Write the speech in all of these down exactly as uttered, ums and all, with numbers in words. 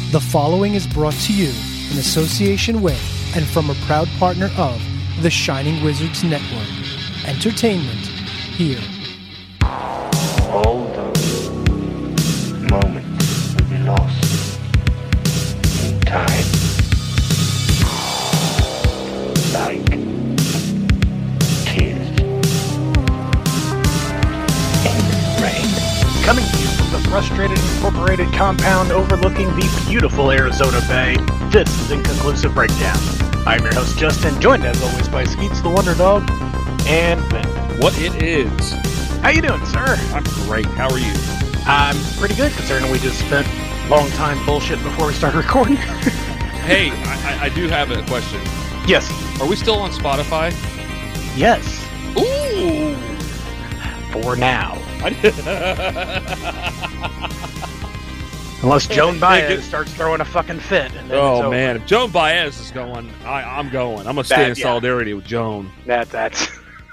The following is brought to you in association with and from a proud partner of the Shining Wizards Network. Entertainment here. All those moments will be lost in time. Like tears in rain. Coming to you from the Frustrated Incorporated compound overlooking the beautiful Arizona Bay, this is Inconclusive Breakdown. I'm your host, Justin, joined as always by Skeets the Wonder Dog and Ben. What it is. How you doing, sir? I'm great. How are you? I'm pretty good, considering we just spent long time bullshit before we started recording. Hey, I, I do have a question. Yes. Are we still on Spotify? Yes. Ooh! For now. Unless Joan Baez starts throwing a fucking fit. And then it's Oh, over. man. If Joan Baez is going, I, I'm going. I'm going to stand That- in yeah. solidarity with Joan. That, that's...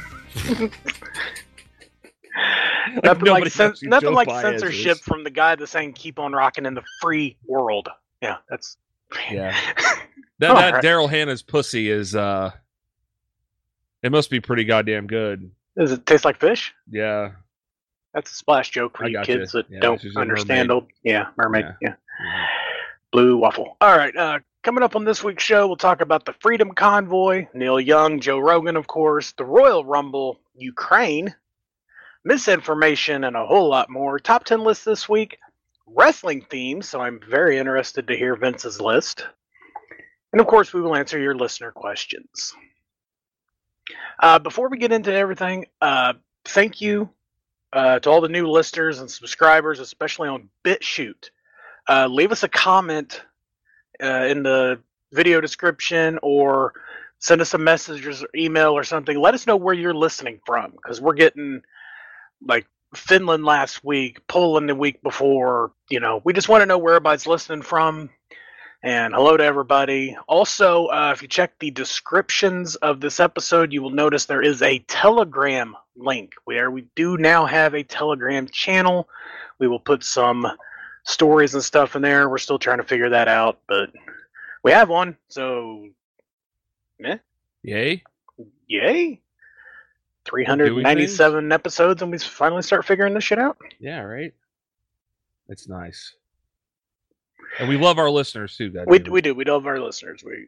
Like Nothing like, nobody cen- knows who nothing Joe like Baez censorship is. from the guy that's saying keep on rocking in the free world. Yeah, that's... Yeah. That, All that right. Daryl Hannah's pussy is, uh, it must be pretty goddamn good. Does it taste like fish? Yeah. That's a splash joke for I you got kids you. that Yeah, don't she's a understand mermaid. old... Yeah, mermaid, Yeah. yeah. Blue waffle. All right, uh, coming up on this week's show, we'll talk about the Freedom Convoy, Neil Young, Joe Rogan, of course, the Royal Rumble, Ukraine, misinformation, and a whole lot more. Top ten list this week, wrestling themes, so I'm very interested to hear Vince's list. And of course, we will answer your listener questions. Uh, before we get into everything, uh, thank you uh, to all the new listeners and subscribers, especially on BitChute. Uh, leave us a comment uh, in the video description or send us a message or email or something. Let us know where you're listening from, because we're getting like Finland last week, Poland the week before. You know, we just want to know where everybody's listening from. And hello to everybody. Also, uh, if you check the descriptions of this episode, you will notice there is a Telegram link where we do now have a Telegram channel. We will put some stories and stuff in there. We're still trying to figure that out, but we have one, so eh, Yay? yay. three hundred ninety-seven episodes, and we finally start figuring this shit out. Yeah, right? It's nice. And we love our listeners, too, guys. We, we do. We love our listeners. We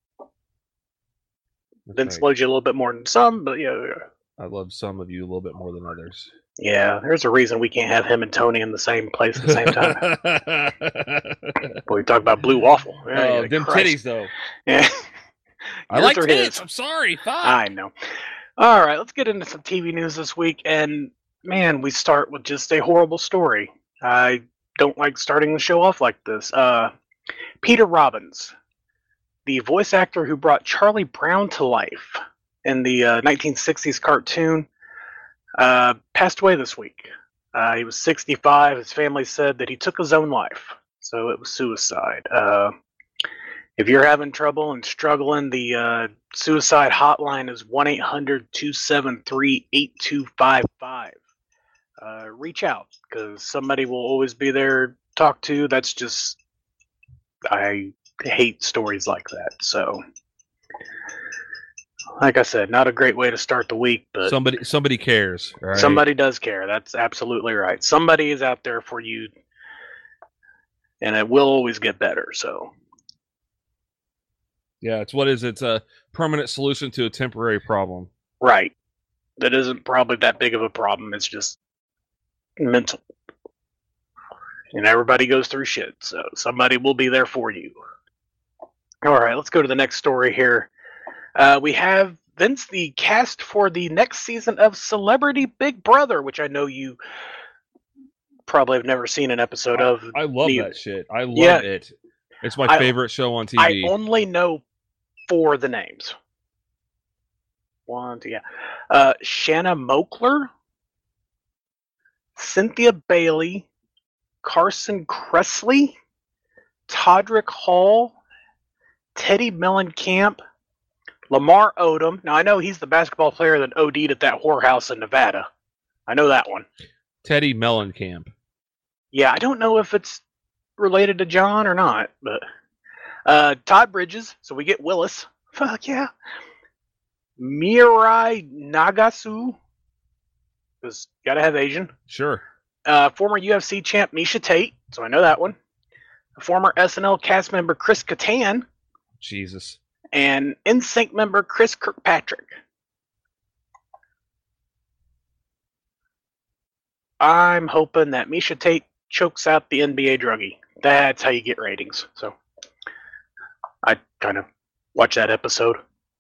Vince right. loves you a little bit more than some, but yeah, yeah. I love some of you a little bit more than others. Yeah, there's a reason we can't have him and Tony in the same place at the same time. Boy, we talk about blue waffle. Yeah, Oh, yeah, them Christ. titties, though. Yeah. I Yours like are titties. his. I'm sorry. Fuck. I know. All right, let's get into some T V news this week. And man, we start with just a horrible story. I don't like starting the show off like this. Uh, Peter Robbins, the voice actor who brought Charlie Brown to life in the uh, nineteen sixties cartoon, uh, passed away this week. Uh, he was sixty-five. His family said that he took his own life, so it was suicide. Uh, if you're having trouble and struggling, the uh, suicide hotline is one eight hundred two seven three eight two five five. Uh, reach out, because somebody will always be there to talk to. That's just, I hate stories like that. So, like I said, not a great way to start the week, but Somebody somebody cares. All right? somebody does care. That's absolutely right. Somebody is out there for you, and it will always get better. So, Yeah, it's what is it? It's a permanent solution to a temporary problem. right. That isn't probably that big of a problem. It's just mental. And everybody goes through shit, so somebody will be there for you. All right, let's go to the next story here. Uh, we have Vince, the cast for the next season of Celebrity Big Brother, which I know you probably have never seen an episode of. I love neither. that shit. I love Yeah. it. It's my I- favorite show on T I V. only know four of the names. One, two, yeah. Uh, Shanna Mokler, Cynthia Bailey, Carson Kressley, Todrick Hall, Teddy Mellencamp, Lamar Odom. Now, I know he's the basketball player that OD'd at that whorehouse in Nevada. I know that one. Teddy Mellencamp. Yeah, I don't know if it's related to John or not, but uh, Todd Bridges. So we get Willis. Fuck yeah. Mirai Nagasu. Because gotta have Asian. Sure. Uh, former U F C champ Misha Tate. So I know that one. Former S N L cast member Chris Kattan. Jesus. And N Sync member Chris Kirkpatrick. I'm hoping that Misha Tate chokes out the N B A druggie. That's how you get ratings. So I kind of watch that episode.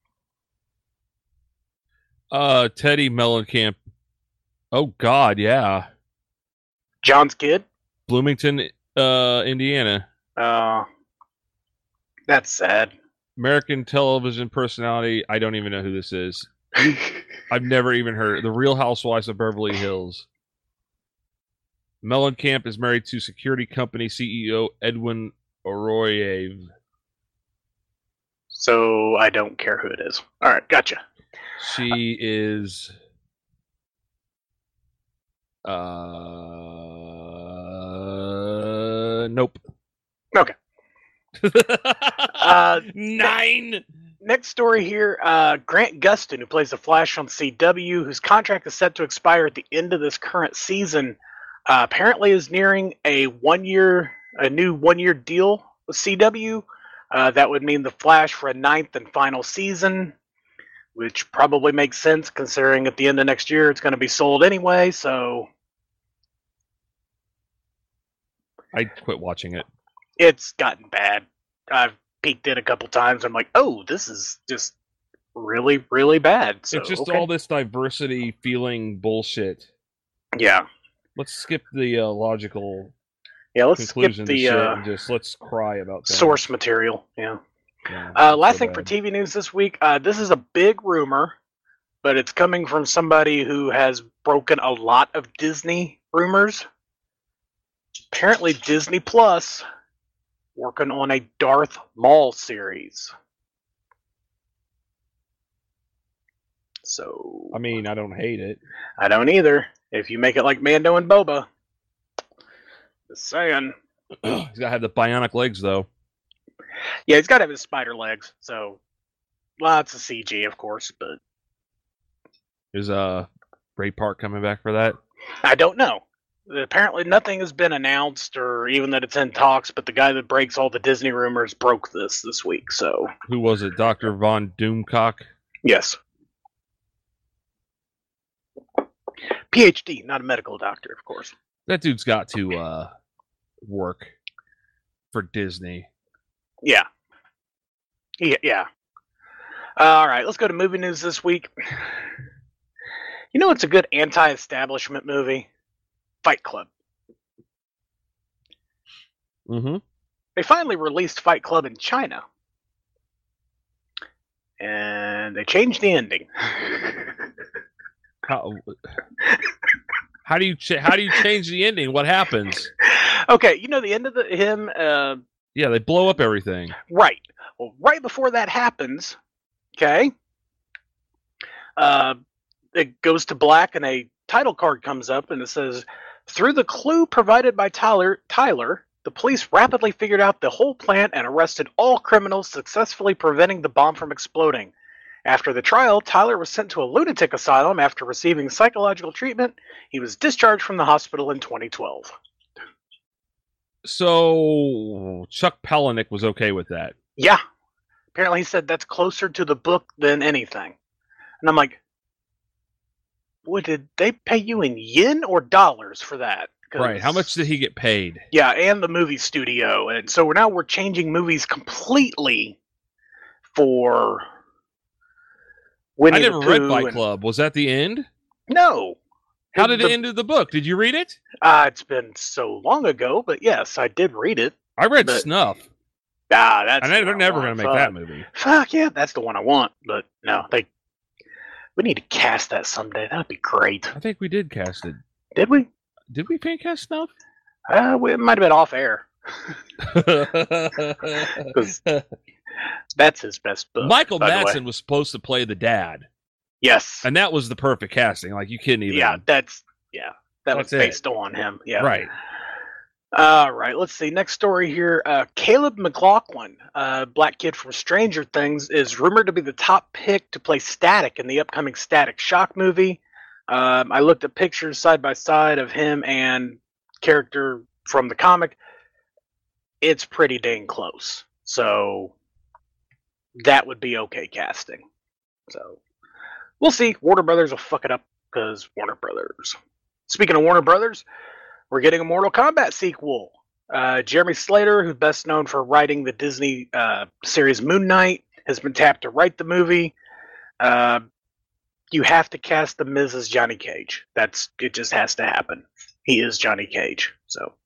Uh, Teddy Mellencamp. Oh God, yeah. John's kid. Bloomington, uh, Indiana. Uh, that's sad. American television personality. I don't even know who this is. I've never even heard. The Real Housewives of Beverly Hills. Mellencamp is married to security company C E O Edwin Oroyev. So I don't care who it is. All right, gotcha. She is. Uh, nope. Okay. uh, Nine. Next story here, uh, Grant Gustin, who plays the Flash on C W, whose contract is set to expire at the end of this current season, uh, apparently is nearing a one-year, a new one-year deal with C W. Uh, that would mean the Flash for a ninth and final season, which probably makes sense considering at the end of next year it's going to be sold anyway. So I quit watching it. It's gotten bad. I've peeked in a couple times. I'm like, oh, this is just really, really bad. So, it's just okay. all this diversity feeling bullshit. Yeah. Let's skip the uh, logical yeah, let's conclusion skip the to shit uh, and just let's cry about things. source material. Yeah. Yeah, uh, last so thing bad. for T V news this week. Uh, this is a big rumor, but it's coming from somebody who has broken a lot of Disney rumors. Apparently, Disney Plus working on a Darth Maul series. So I mean, I don't hate it. I don't either. If you make it like Mando and Boba, just saying. He's gotta have the bionic legs, though. Yeah, he's got to have his spider legs. So lots of C G, of course, but Is uh Ray Park coming back for that? I don't know. Apparently, nothing has been announced, or even that it's in talks. But the guy that breaks all the Disney rumors broke this this week. So Who was it? Doctor Von Doomcock? yes, PhD, not a medical doctor, of course. That dude's got to uh work for Disney. Yeah, yeah, yeah. Uh, all right, let's go to movie news this week. You know, it's a good anti-establishment movie. Fight Club. Mm-hmm. They finally released Fight Club in China. And they changed the ending. How, how do you ch- how do you change the ending? What happens? Okay, you know the end of the him uh, Yeah, they blow up everything. right. Well, right before that happens, okay, uh, it goes to black and a title card comes up and it says, through the clue provided by Tyler, Tyler, the police rapidly figured out the whole plan and arrested all criminals, successfully preventing the bomb from exploding. After the trial, Tyler was sent to a lunatic asylum after receiving psychological treatment. He was discharged from the hospital in twenty twelve. So Chuck Palahniuk was okay with that. Yeah. Apparently he said that's closer to the book than anything. And I'm like, what, did they pay you in yen or dollars for that? 'Cause, Right. How much did he get paid? yeah, and the movie studio. And so now we're changing movies completely for Winnie I never the read Pooh Fight and- Club. Was that the end? No. How did The- it end of the book? Did you read it? Uh, it's been so long ago, but yes, I did read it. I read But- Snuff. Ah, that's And the they're one I never want. going to make Fuck. that movie. Fuck yeah, that's the one I want. But no, they. We need to cast that someday. That'd be great. I think we did cast it. Did we? Did we fan cast Snuff? Uh, we, it might have been off air. Because that's his best book. Michael by the way. Madsen was supposed to play the dad, Yes. and that was the perfect casting. Like you couldn't even. Yeah, that's yeah. That was That's it. based on him. Yeah. Right. All right, let's see. Next story here. Uh, Caleb McLaughlin, uh, black kid from Stranger Things, is rumored to be the top pick to play Static in the upcoming Static Shock movie. Um, I looked at pictures side by side of him and character from the comic. It's pretty dang close. So that would be okay casting. So we'll see. Warner Brothers will fuck it up because Warner Brothers. Speaking of Warner Brothers, we're getting a Mortal Kombat sequel. Uh, Jeremy Slater, who's best known for writing the Disney uh, series Moon Knight, has been tapped to write the movie. Uh, you have to cast The Miz as Johnny Cage. That's it. Just has to happen. He is Johnny Cage. So,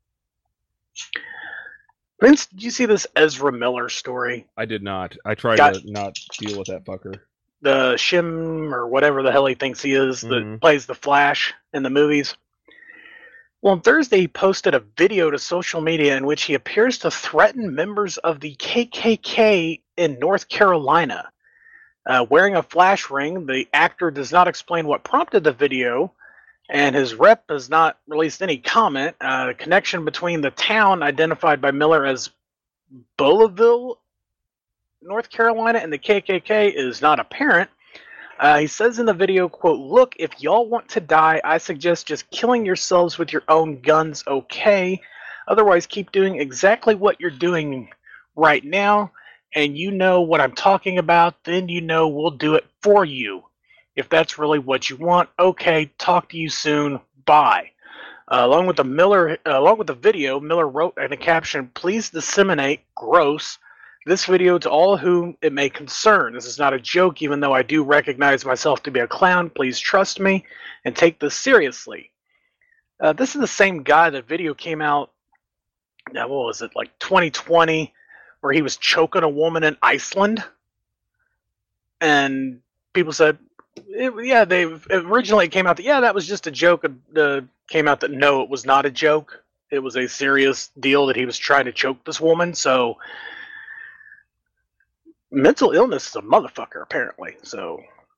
Vince, did you see this Ezra Miller story? I did not. I tried Got- to not deal with that fucker. The Shim or whatever the hell he thinks he is that Mhm. plays the Flash in the movies. Well, on Thursday, he posted a video to social media in which he appears to threaten members of the K K K in North Carolina. Uh, wearing a flash ring, the actor does not explain what prompted the video, and his rep has not released any comment. Uh, the connection between the town identified by Miller as Boliville, North Carolina, and the K K K is not apparent. Uh, he says in the video, quote, "Look, if y'all want to die, I suggest just killing yourselves with your own guns, okay? Otherwise, keep doing exactly what you're doing right now, and you know what I'm talking about, then you know we'll do it for you. If that's really what you want, okay, talk to you soon, bye." Uh, along with the Miller, uh, along with the video, Miller wrote in a caption, "Please disseminate, gross, this video to all whom it may concern. This is not a joke, even though I do recognize myself to be a clown. Please trust me and take this seriously." Uh, this is the same guy. The video came out, uh, what was it, like twenty twenty, where he was choking a woman in Iceland. And people said, it, yeah, they originally came out that, yeah, that was just a joke. Uh, came out that, no, it was not a joke. It was a serious deal that he was trying to choke this woman. So mental illness is a motherfucker, apparently. So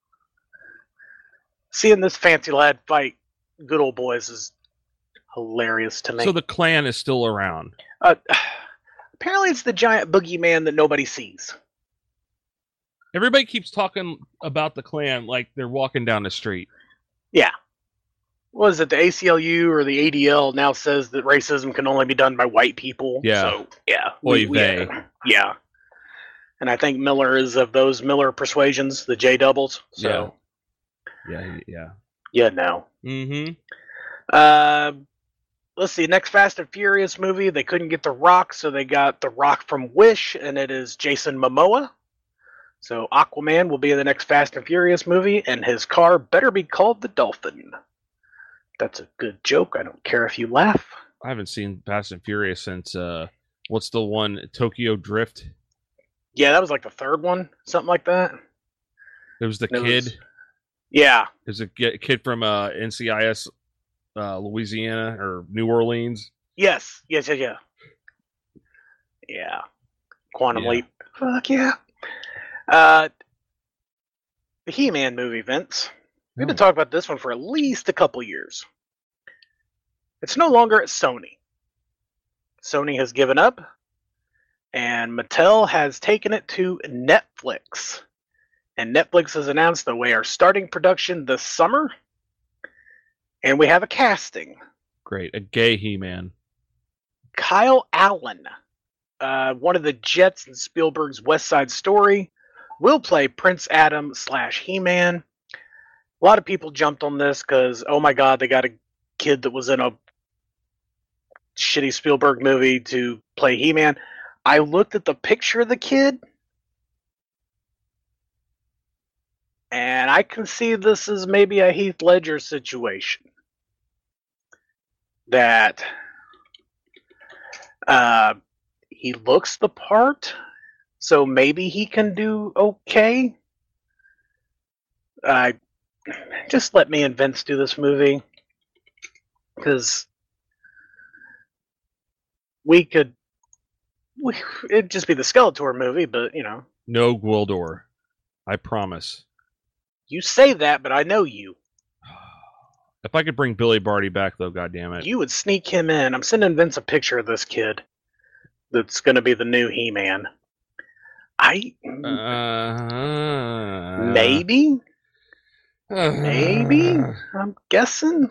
seeing this fancy lad fight good old boys is hilarious to me. So the clan is still around. Uh, apparently it's the giant boogeyman that nobody sees. Everybody keeps talking about the clan like they're walking down the street. Yeah. What is it, the A C L U or the A D L now says that racism can only be done by white people. Yeah. So, yeah. Oy vey. Yeah. And I think Miller is of those Miller persuasions, the J doubles. So, Yeah, yeah. yeah, no. Mm-hmm. Uh, let's see. Next Fast and Furious movie, they couldn't get The Rock, so they got The Rock from Wish, and it is Jason Momoa. So Aquaman will be in the next Fast and Furious movie, and his car better be called the Dolphin. That's a good joke. I don't care if you laugh. I haven't seen Fast and Furious since, uh, what's the one, Tokyo Drift? Yeah, that was like the third one, something like that. There was the It kid. was- Yeah. There's a ki- kid from uh, N C I S, uh, Louisiana, or New Orleans. Yes. Yes, yeah, yeah. Yeah. Quantum Yeah. Leap. Fuck yeah. Uh, the He-Man movie, Vince. We've been Oh. talking about this one for at least a couple years. It's no longer at Sony. Sony has given up, and Mattel has taken it to Netflix. And Netflix has announced that we are starting production this summer, and we have a casting. Great. A gay He-Man. Kyle Allen, uh, one of the Jets in Spielberg's West Side Story, will play Prince Adam slash He-Man. A lot of people jumped on this because, oh my god, they got a kid that was in a shitty Spielberg movie to play He-Man. I looked at the picture of the kid, and I can see this as maybe a Heath Ledger situation. That uh, he looks the part, so maybe he can do okay. Uh, just let me and Vince do this movie, because we could. We, it'd just be the Skeletor movie, but you know. No Gwildor. I promise. You say that, but I know you. If I could bring Billy Barty back, though, goddammit. You would sneak him in. I'm sending Vince a picture of this kid that's going to be the new He-Man. I... Uh, maybe? uh, Maybe? I'm guessing?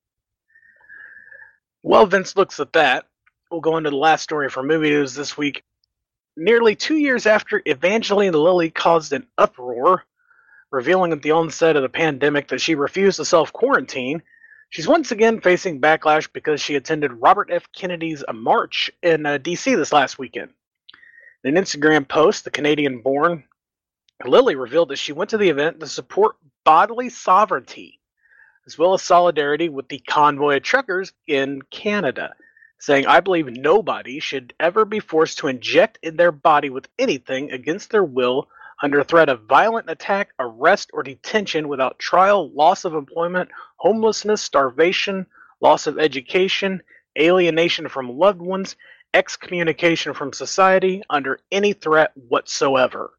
Well, Vince looks at that. We'll go into the last story for movie news this week. Nearly two years after Evangeline Lilly caused an uproar, revealing at the onset of the pandemic that she refused to self-quarantine, she's once again facing backlash because she attended Robert F. Kennedy's march in uh, D C this last weekend. In an Instagram post, the Canadian-born Lilly revealed that she went to the event to support bodily sovereignty, as well as solidarity with the convoy of truckers in Canada, saying, "I believe nobody should ever be forced to inject in their body with anything against their will under threat of violent attack, arrest, or detention without trial, loss of employment, homelessness, starvation, loss of education, alienation from loved ones, excommunication from society, under any threat whatsoever."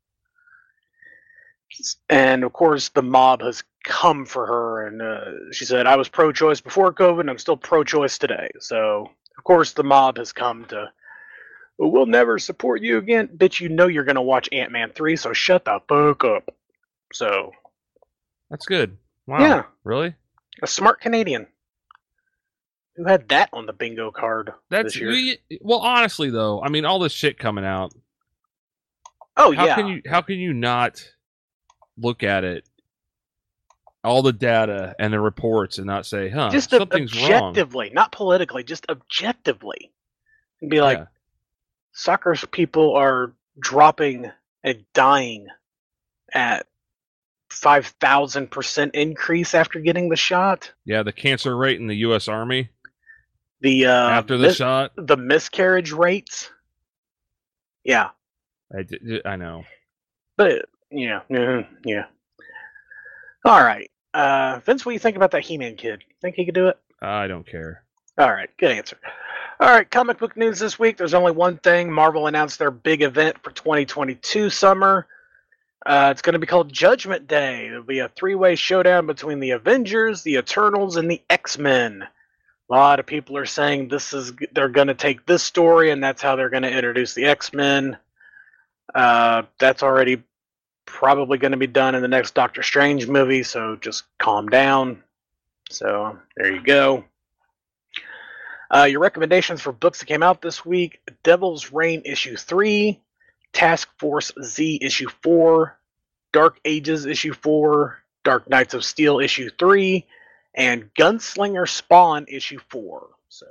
And of course, the mob has come for her, and uh, she said, "I was pro-choice before COVID, and I'm still pro-choice today." So, of course, the mob has come to, "Well, we'll never support you again." Bitch, you know you're going to watch Ant-Man three, so shut the fuck up. So. That's good. Wow. Yeah. Really? A smart Canadian. Who had that on the bingo card That's this year? we, well, honestly though, I mean, all this shit coming out. Oh, how yeah. Can you, how can you not look at it, all the data and the reports, and not say, huh, just something's objectively, wrong? not politically, just objectively. And be like, Yeah. soccer people are dropping and dying at five thousand percent increase after getting the shot. Yeah, the cancer rate in the U S Army The uh, after the mis- shot. the miscarriage rates. Yeah, I, d- I know. but yeah, yeah, yeah. All right, uh, Vince, what do you think about that He-Man kid? Think he could do it? I don't care. All right, good answer. All right, comic book news this week. There's only one thing. Marvel announced their big event for twenty twenty-two summer. Uh, it's going to be called Judgment Day. It'll be a three-way showdown between the Avengers, the Eternals, and the X-Men. A lot of people are saying this is they're going to take this story, and that's how they're going to introduce the X-Men. Uh, that's already probably going to be done in the next Doctor Strange movie, so just calm down. So there you go. Uh, your recommendations for books that came out this week: Devil's Reign issue three, Task Force Z issue four, Dark Ages issue four, Dark Knights of Steel issue three, and Gunslinger Spawn issue four. So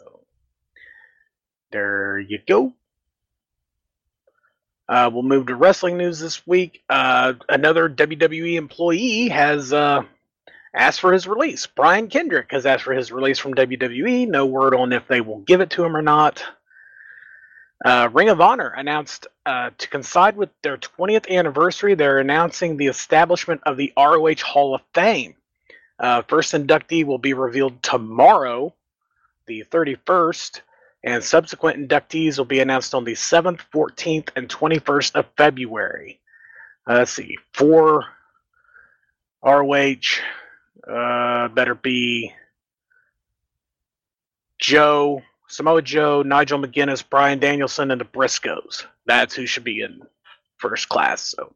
there you go. Uh, we'll move to wrestling news this week. Uh, another W W E employee has uh, asked for his release. Brian Kendrick has asked for his release from W W E. No word on if they will give it to him or not. Uh, Ring of Honor announced uh, to coincide with their twentieth anniversary, they're announcing the establishment of the R O H Hall of Fame. Uh, first inductee will be revealed tomorrow, the thirty-first, and subsequent inductees will be announced on the seventh, fourteenth, and twenty-first of February. Uh, let's see, for R O H, uh, better be Joe, Samoa Joe, Nigel McGuinness, Bryan Danielson, and the Briscoes. That's who should be in first class. So,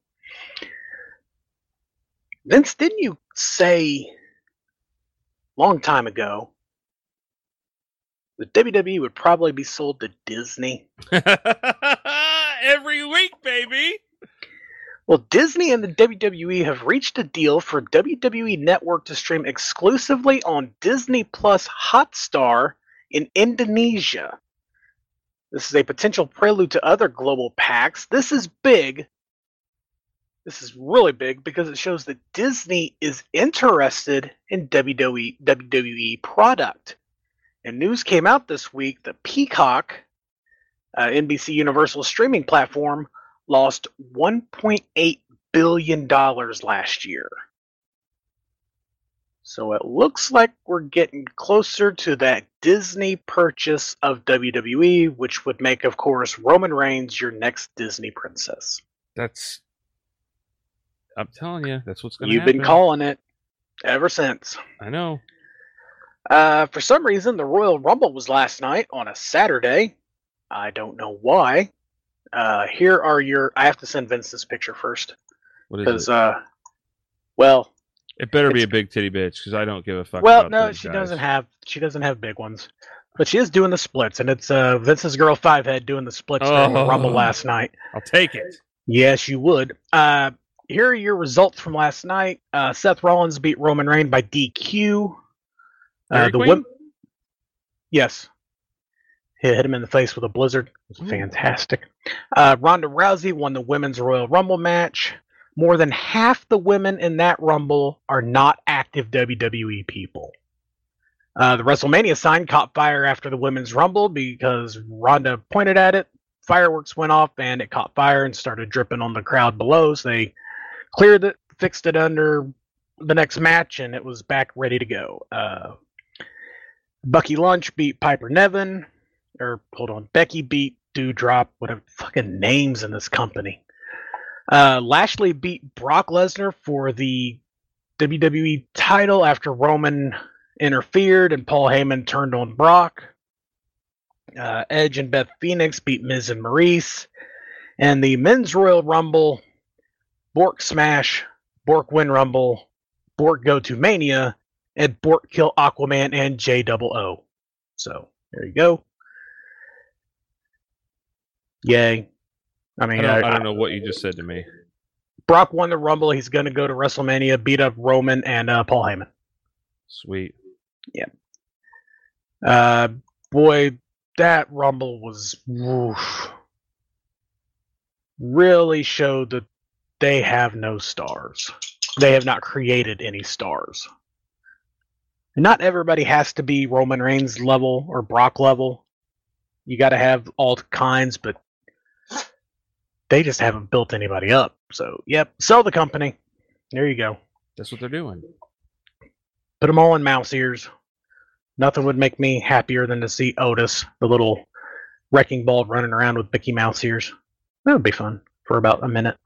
Vince, didn't you say long time ago the W W E would probably be sold to Disney? Every week, baby. Well, Disney and the W W E have reached a deal for W W E Network to stream exclusively on Disney Plus Hotstar in Indonesia. This is a potential prelude to other global pacts. This is big. This is really big because it shows that Disney is interested in W W E, W W E product. And news came out this week that Peacock, uh, N B C Universal streaming platform, lost one point eight billion dollars last year. So it looks like we're getting closer to that Disney purchase of W W E, which would make, of course, Roman Reigns your next Disney princess. That's, I'm telling you, that's what's going to You've happen. been calling it ever since. I know. Uh, for some reason, the Royal Rumble was last night on a Saturday. I don't know why. Uh, here are your. I have to send Vince this picture first What is because, it? uh, well, It better be it's- a big titty bitch because I don't give a fuck. well, about no, those she guys. doesn't have. She doesn't have big ones, but she is doing the splits, and it's uh Vince's girl Fivehead doing the splits during the Oh. Rumble last night. I'll take it. Yes, you would. Uh, here are your results from last night. Uh, Seth Rollins beat Roman Reigns by D Q. Uh, Dairy the Queen? wom- Yes. Hit hit him in the face with a blizzard. It was fantastic. Uh, Ronda Rousey won the Women's Royal Rumble match. More than half the women in that Rumble are not active W W E people. Uh, the WrestleMania sign caught fire after the Women's Rumble because Ronda pointed at it. Fireworks went off and it caught fire and started dripping on the crowd below. So they cleared it, fixed it under the next match, and it was back ready to go. Uh, Bucky Lunch beat Piper Nevin. Or, hold on, Becky beat Doudrop. Whatever fucking names in this company. Uh, Lashley beat Brock Lesnar for the W W E title after Roman interfered and Paul Heyman turned on Brock. Uh, Edge and Beth Phoenix beat Miz and Maurice. And the Men's Royal Rumble, Bork Smash, Bork Win Rumble, Bork Go to Mania, and Bork Kill Aquaman and J O O. So, there you go. Yay. I I mean, don't, I, I don't know what you just said to me. Brock won the Rumble. He's going to go to WrestleMania, beat up Roman and uh, Paul Heyman. Sweet. Uh, boy, that Rumble was woof, really showed that they have no stars. They have not created any stars. Not everybody has to be Roman Reigns level or Brock level. You got to have all kinds, but they just haven't built anybody up. So, yep, sell the company. There you go. That's what they're doing. Put them all in mouse ears. Nothing would make me happier than to see Otis, the little wrecking ball, running around with Mickey Mouse ears. That would be fun for about a minute.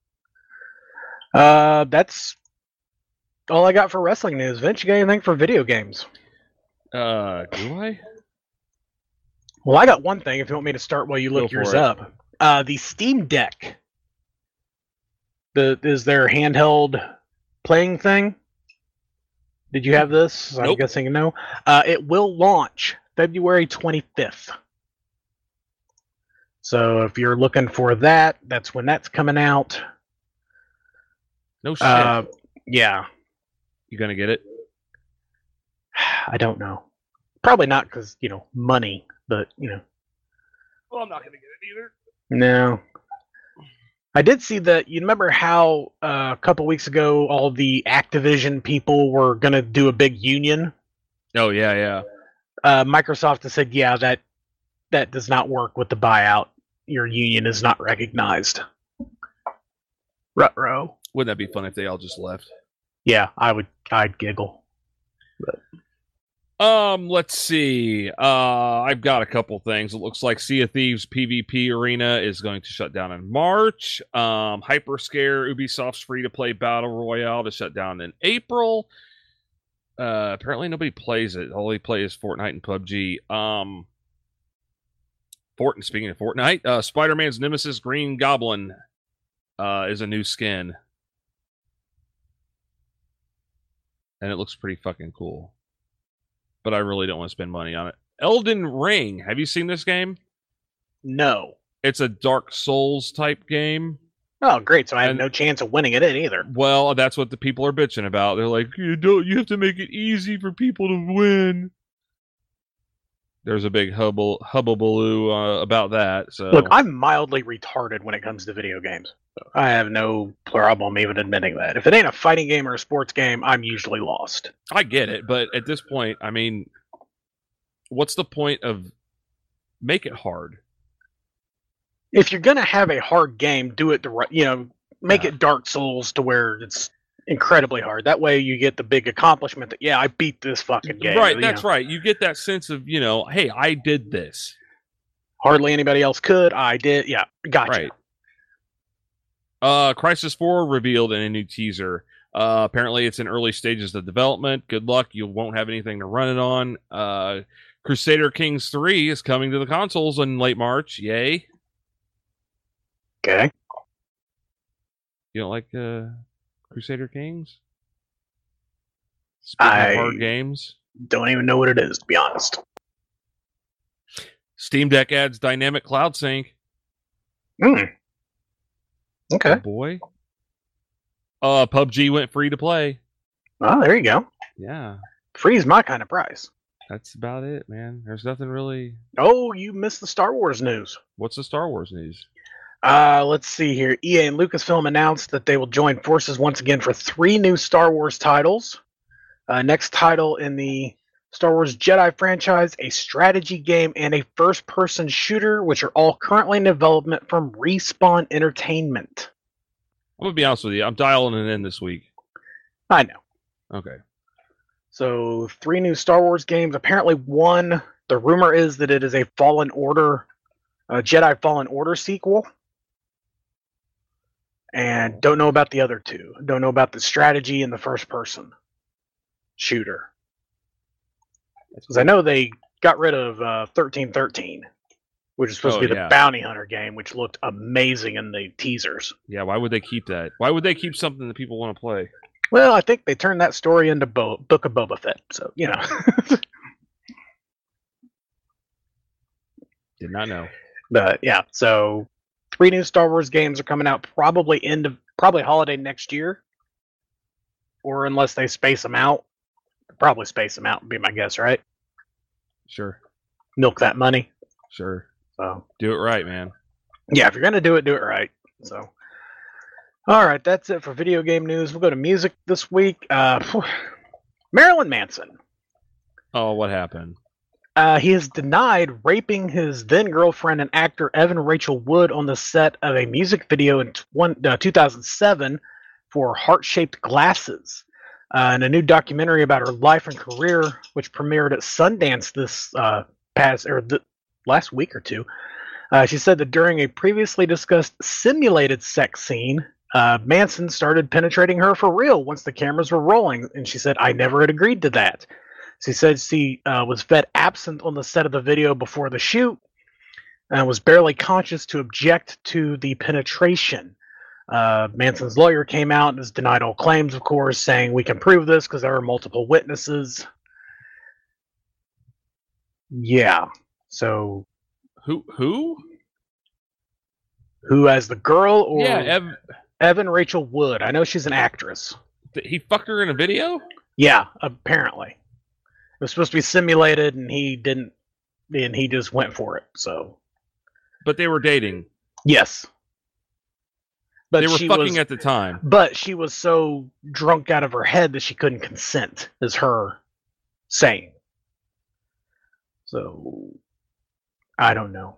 Uh, that's all I got for wrestling news. Vince, you got anything for video games? Uh, do I? Well, I got one thing if you want me to start while you look Go for yours it. up. Uh, the Steam Deck. The is their handheld playing thing? Did you have this? I'm Nope. guessing no. Uh, it will launch February twenty-fifth. So if you're looking for that, that's when that's coming out. No shit. Uh, yeah, You gonna get it? I don't know. Probably not because, you know, money, but, you know. Well, I'm not gonna get it either. No. I did see that. You remember how uh, a couple weeks ago all the Activision people were going to do a big union? Oh yeah, yeah. Uh, Microsoft has said, yeah, that that does not work with the buyout. Your union is not recognized. Ruh-roh. Wouldn't that be fun if they all just left? Yeah, I would. I'd giggle. Um, let's see. Uh, I've got a couple things. It looks like Sea of Thieves PvP Arena is going to shut down in March. Um, Hyperscare, Ubisoft's free-to-play battle royale, to shut down in April. Uh, apparently nobody plays it. All they play is Fortnite and P U B G. Um, Fort. Speaking of Fortnite, uh, Spider-Man's nemesis, Green Goblin, uh, is a new skin, and it looks pretty fucking cool. But I really don't want to spend money on it. Elden Ring. Have you seen this game? No. It's a Dark Souls type game. Oh, great. So I have And- no chance of winning it in either. Well, that's what the people are bitching about. They're like, you don't. You have to make it easy for people to win. There's a big hubble hubbubaloo uh, about that. So Look, I'm mildly retarded when it comes to video games. I have no problem even admitting that. If it ain't a fighting game or a sports game, I'm usually lost. I get it, but at this point, I mean, what's the point of make it hard? If you're gonna have a hard game, do it the right. You know, make Yeah. it Dark Souls to where it's incredibly hard. That way, you get the big accomplishment that yeah, I beat this fucking game. Right, You that's know, right. You get that sense of, you know, hey, I did this. hardly anybody else could. I did. Yeah, gotcha. Right. Uh, Crisis four revealed in a new teaser. Uh, apparently, it's in early stages of development. Good luck. You won't have anything to run it on. Uh, Crusader Kings three is coming to the consoles in late March. Yay. Okay. You don't like uh, Crusader Kings? Speaking I of hard games. don't even know what it is, to be honest. Steam Deck adds dynamic cloud sync. Hmm. Okay. Oh boy. Uh, P U B G went free to play. Well, there you go. Yeah. Free's my kind of price. That's about it, man. There's nothing really. Oh, you missed the Star Wars news. What's the Star Wars news? Uh, let's see here. E A and Lucasfilm announced that they will join forces once again for three new Star Wars titles. Uh, next title in the Star Wars Jedi franchise, a strategy game, and a first-person shooter, which are all currently in development from Respawn Entertainment. I'm going to be honest with you. I'm dialing it in this week. I know. Okay. So, three new Star Wars games. Apparently, one, the rumor is that it is a Fallen Order, a Jedi Fallen Order sequel. And don't know about the other two. Don't know about the strategy and the first-person shooter. Because I know they got rid of uh, thirteen thirteen, which is supposed Oh, to be yeah. the bounty hunter game, which looked amazing in the teasers. Yeah, why would they keep that? Why would they keep something that people want to play? Well, I think they turned that story into Bo- Book of Boba Fett, so, you know. Did not know. But, yeah, so three new Star Wars games are coming out probably end of, probably holiday next year. Or unless they space them out. Probably space them out would be my guess, right? Sure. Milk that money. Sure. So Do it right, man. yeah, if you're gonna do it, do it right. So, all right, that's it for video game news. We'll go to music this week. Uh, Marilyn Manson. Oh, what happened? Uh, he has denied raping his then girlfriend and actor Evan Rachel Wood on the set of a music video in one, uh, two thousand seven for Heart Shaped Glasses. Uh, and a new documentary about her life and career, which premiered at Sundance this uh, past or the last week or two. Uh, she said that during a previously discussed simulated sex scene, uh, Manson started penetrating her for real once the cameras were rolling, and she said, "I never had agreed to that." She said she uh, was fed absinthe on the set of the video before the shoot, and was barely conscious to object to the penetration. Uh, Manson's lawyer came out and has denied all claims, of course, saying we can prove this because there are multiple witnesses. Yeah. So Who? Who? who as the girl or Yeah, Ev- Evan Rachel Wood? I know she's an actress. he fucked her in a video? Yeah, apparently. It was supposed to be simulated and he didn't, and he just went for it. So, But they were dating. yes. But They were she fucking was, at the time. But she was so drunk out of her head that she couldn't consent, is her saying. So, I don't know.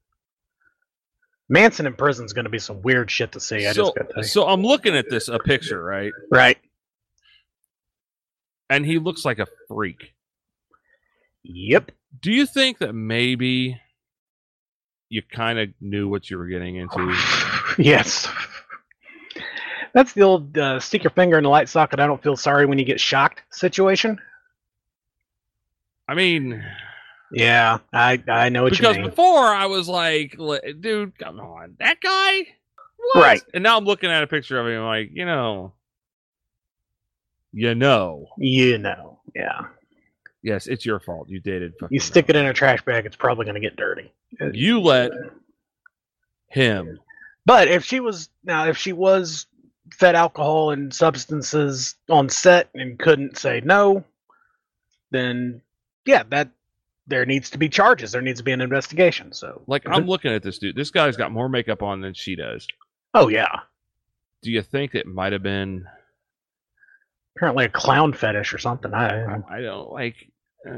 Manson in prison is going to be some weird shit to see. I So, just got to tell you. so I'm looking at this, a picture, right? Right. And he looks like a freak. Yep. Do you think that maybe you kind of knew what you were getting into? Yes. That's the old uh, stick your finger in the light socket, I don't feel sorry when you get shocked situation. I mean, Yeah, I I know what because you mean. before I was like, li- dude, come on, that guy? What? Right. And now I'm looking at a picture of him like, you know, you know. You know, yeah. Yes, it's your fault. You dated. You stick it in a trash bag, it's probably going to get dirty. You let him. But if she was now, if she was fed alcohol and substances on set and couldn't say no, then yeah, that there needs to be charges. There needs to be an investigation. So, Like, I'm looking at this dude. This guy's got more makeup on than she does. oh yeah, Do you think it might have been? apparently a clown fetish or something. I I don't like. Uh,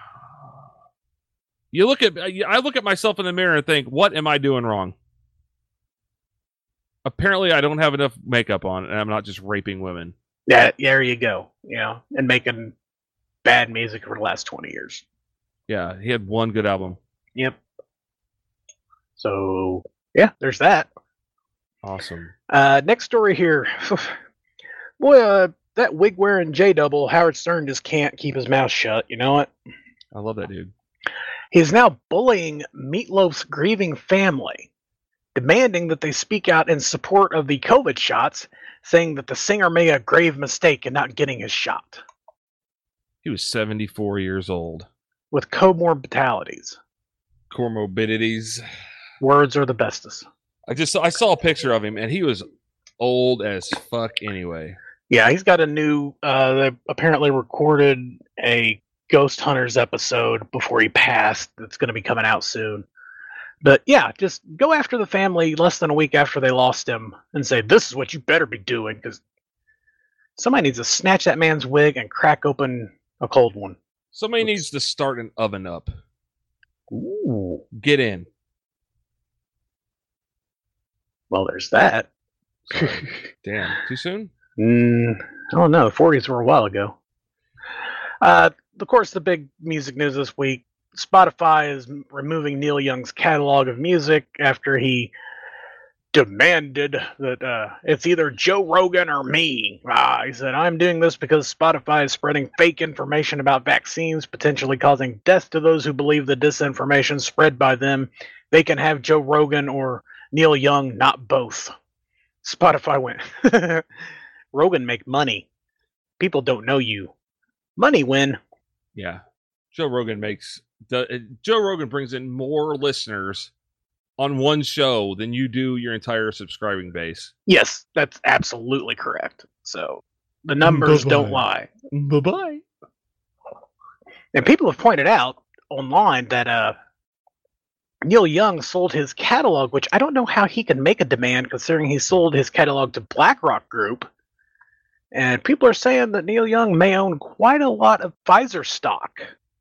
you look at. I look at myself in the mirror and think, "What am I doing wrong?" Apparently, I don't have enough makeup on, and I'm not just raping women. yeah, there you go. You know, and making bad music for the last twenty years. Yeah, he had one good album. Yep. So yeah, there's that. Awesome. Uh, next story here. Boy, uh, that wig wearing J Double, Howard Stern just can't keep his mouth shut. You know what? I love that dude. He's now bullying Meatloaf's grieving family, demanding that they speak out in support of the COVID shots, saying that the singer made a grave mistake in not getting his shot. He was seventy-four years old. With comorbidities. Comorbidities. Words are the bestest. I just I saw a picture of him, and he was old as fuck anyway. Yeah, he's got a new, uh, they apparently recorded a Ghost Hunters episode before he passed that's going to be coming out soon. But yeah, just go after the family less than a week after they lost him and say, this is what you better be doing, because somebody needs to snatch that man's wig and crack open a cold one. Somebody Oops. needs to start an oven up. Ooh. Get in. Well, there's that. Sorry. Damn, too soon? Mm, I don't know. The forties were a while ago. Uh, of course, the big music news this week, Spotify is removing Neil Young's catalog of music after he demanded that uh, it's either Joe Rogan or me. Ah, he said, I'm doing this because Spotify is spreading fake information about vaccines, potentially causing death to those who believe the disinformation spread by them. They can have Joe Rogan or Neil Young, not both. Spotify went, Rogan make money. People don't know you. Money win. Yeah. Joe Rogan makes... The, Joe Rogan brings in more listeners on one show than you do your entire subscribing base. Yes, that's absolutely correct. So the numbers Bye-bye. don't lie. Bye-bye. And people have pointed out online that uh, Neil Young sold his catalog, which I don't know how he can make a demand considering he sold his catalog to BlackRock Group. And people are saying that Neil Young may own quite a lot of Pfizer stock,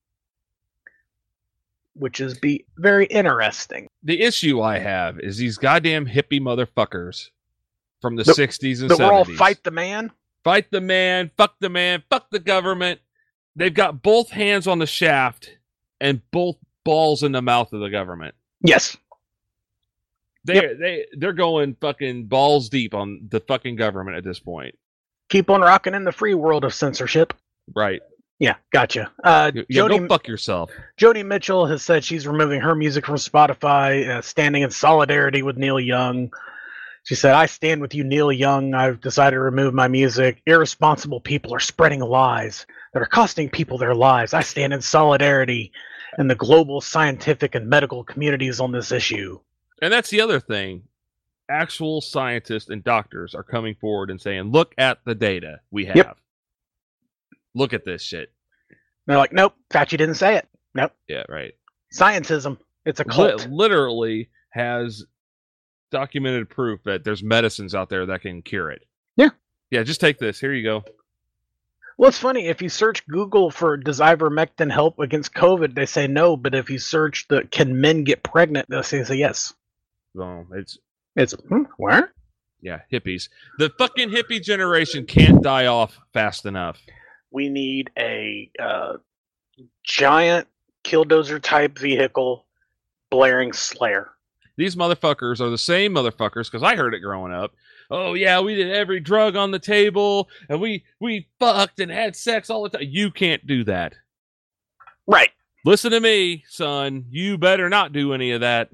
which is be very interesting. The issue I have is these goddamn hippie motherfuckers from the, The- sixties and That we're all seventies. fight the man. Fight the man, fuck the man, fuck the government. They've got both hands on the shaft and both balls in the mouth of the government. Yes. They Yep. they they're going fucking balls deep on the fucking government at this point. Keep on rocking in the free world of censorship. Right. Yeah, gotcha. Uh, Yeah, Jody, go fuck yourself. Joni Mitchell has said she's removing her music from Spotify, uh, standing in solidarity with Neil Young. She said, I stand with you, Neil Young. I've decided to remove my music. Irresponsible people are spreading lies that are costing people their lives. I stand in solidarity in the global scientific and medical communities on this issue. And that's the other thing. Actual scientists and doctors are coming forward and saying, look at the data we have. Yep. Look at this shit. They're like, nope, Fauci didn't say it. Nope. Yeah, right. Scientism. It's a cult. Li- literally has documented proof that there's medicines out there that can cure it. Yeah. Yeah, just take this. Here you go. Well, it's funny. If you search Google for does ivermectin help against COVID, they say no. But if you search the can men get pregnant, they'll say, say yes. So it's, It's, hmm, where? yeah, hippies. The fucking hippie generation can't die off fast enough. We need a uh, giant killdozer type vehicle blaring Slayer. These motherfuckers are the same motherfuckers, because I heard it growing up. Oh, yeah, we did every drug on the table, and we, we fucked and had sex all the time. You can't do that. Right. Listen to me, son. You better not do any of that.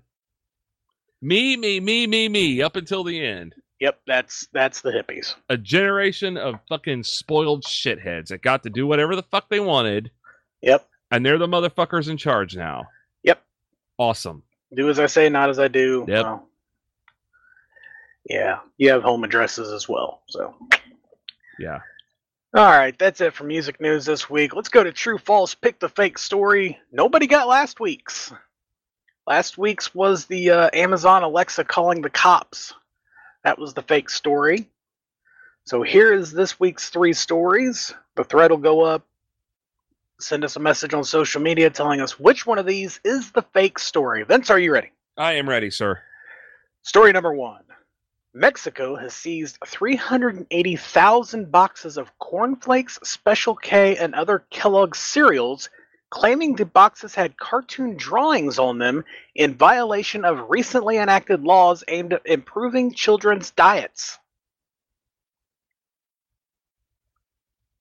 Me, me, me, me, me, up until the end. Yep, that's that's the hippies. A generation of fucking spoiled shitheads that got to do whatever the fuck they wanted, Yep. and they're the motherfuckers in charge now. Yep. Awesome. Do as I say, not as I do. Yep. Well, yeah, you have home addresses as well. So, Yeah. all right, that's it for music news this week. Let's go to True False Pick the Fake story. Nobody got last week's. Last week's was the uh, Amazon Alexa calling the cops. That was the fake story. So here is this week's three stories. The thread will go up. Send us a message on social media telling us which one of these is the fake story. Vince, are you ready? I am ready, sir. Story number one. Mexico has seized three hundred eighty thousand boxes of cornflakes, Special K, and other Kellogg's cereals, claiming the boxes had cartoon drawings on them in violation of recently enacted laws aimed at improving children's diets.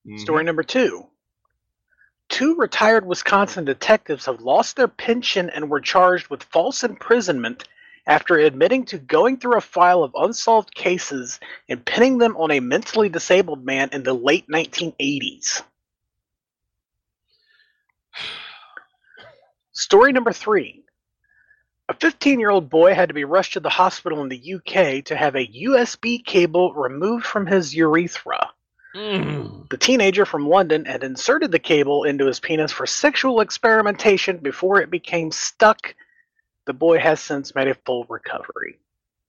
Mhm. Story number two. Two retired Wisconsin detectives have lost their pension and were charged with false imprisonment after admitting to going through a file of unsolved cases and pinning them on a mentally disabled man in the late nineteen eighties. Story number three. A fifteen-year-old boy had to be rushed to the hospital in the U K to have a U S B cable removed from his urethra. Mm. The teenager from London had inserted the cable into his penis for sexual experimentation before it became stuck. The boy has since made a full recovery.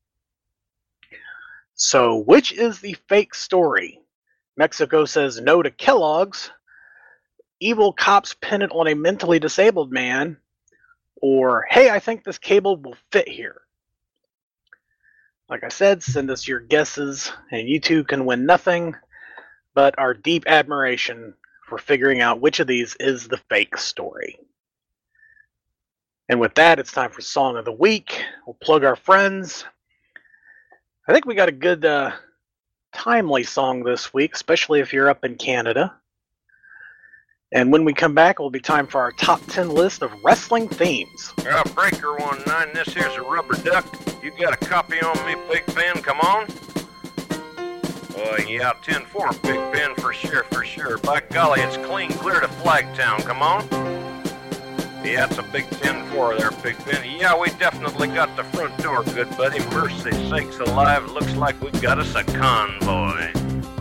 So, which is the fake story? Mexico says no to Kellogg's. Evil cops pin it on a mentally disabled man. Or, hey, I think this cable will fit here. Like I said, send us your guesses, and you too can win nothing but our deep admiration for figuring out which of these is the fake story. And with that, it's time for Song of the Week. We'll plug our friends. I think we got a good, uh, timely song this week, especially if you're up in Canada. And when we come back, it will be time for our top ten list of wrestling themes. Uh, Breaker one nine, this here's a rubber duck. You got a copy on me, Big Ben? Come on. Uh, yeah, ten four, Big Ben, for sure, for sure. By golly, it's clean clear to Flagtown. Come on. Yeah, it's a big ten four there, Big Ben. Yeah, we definitely got the front door, good buddy. Mercy sakes alive, looks like we got us a convoy.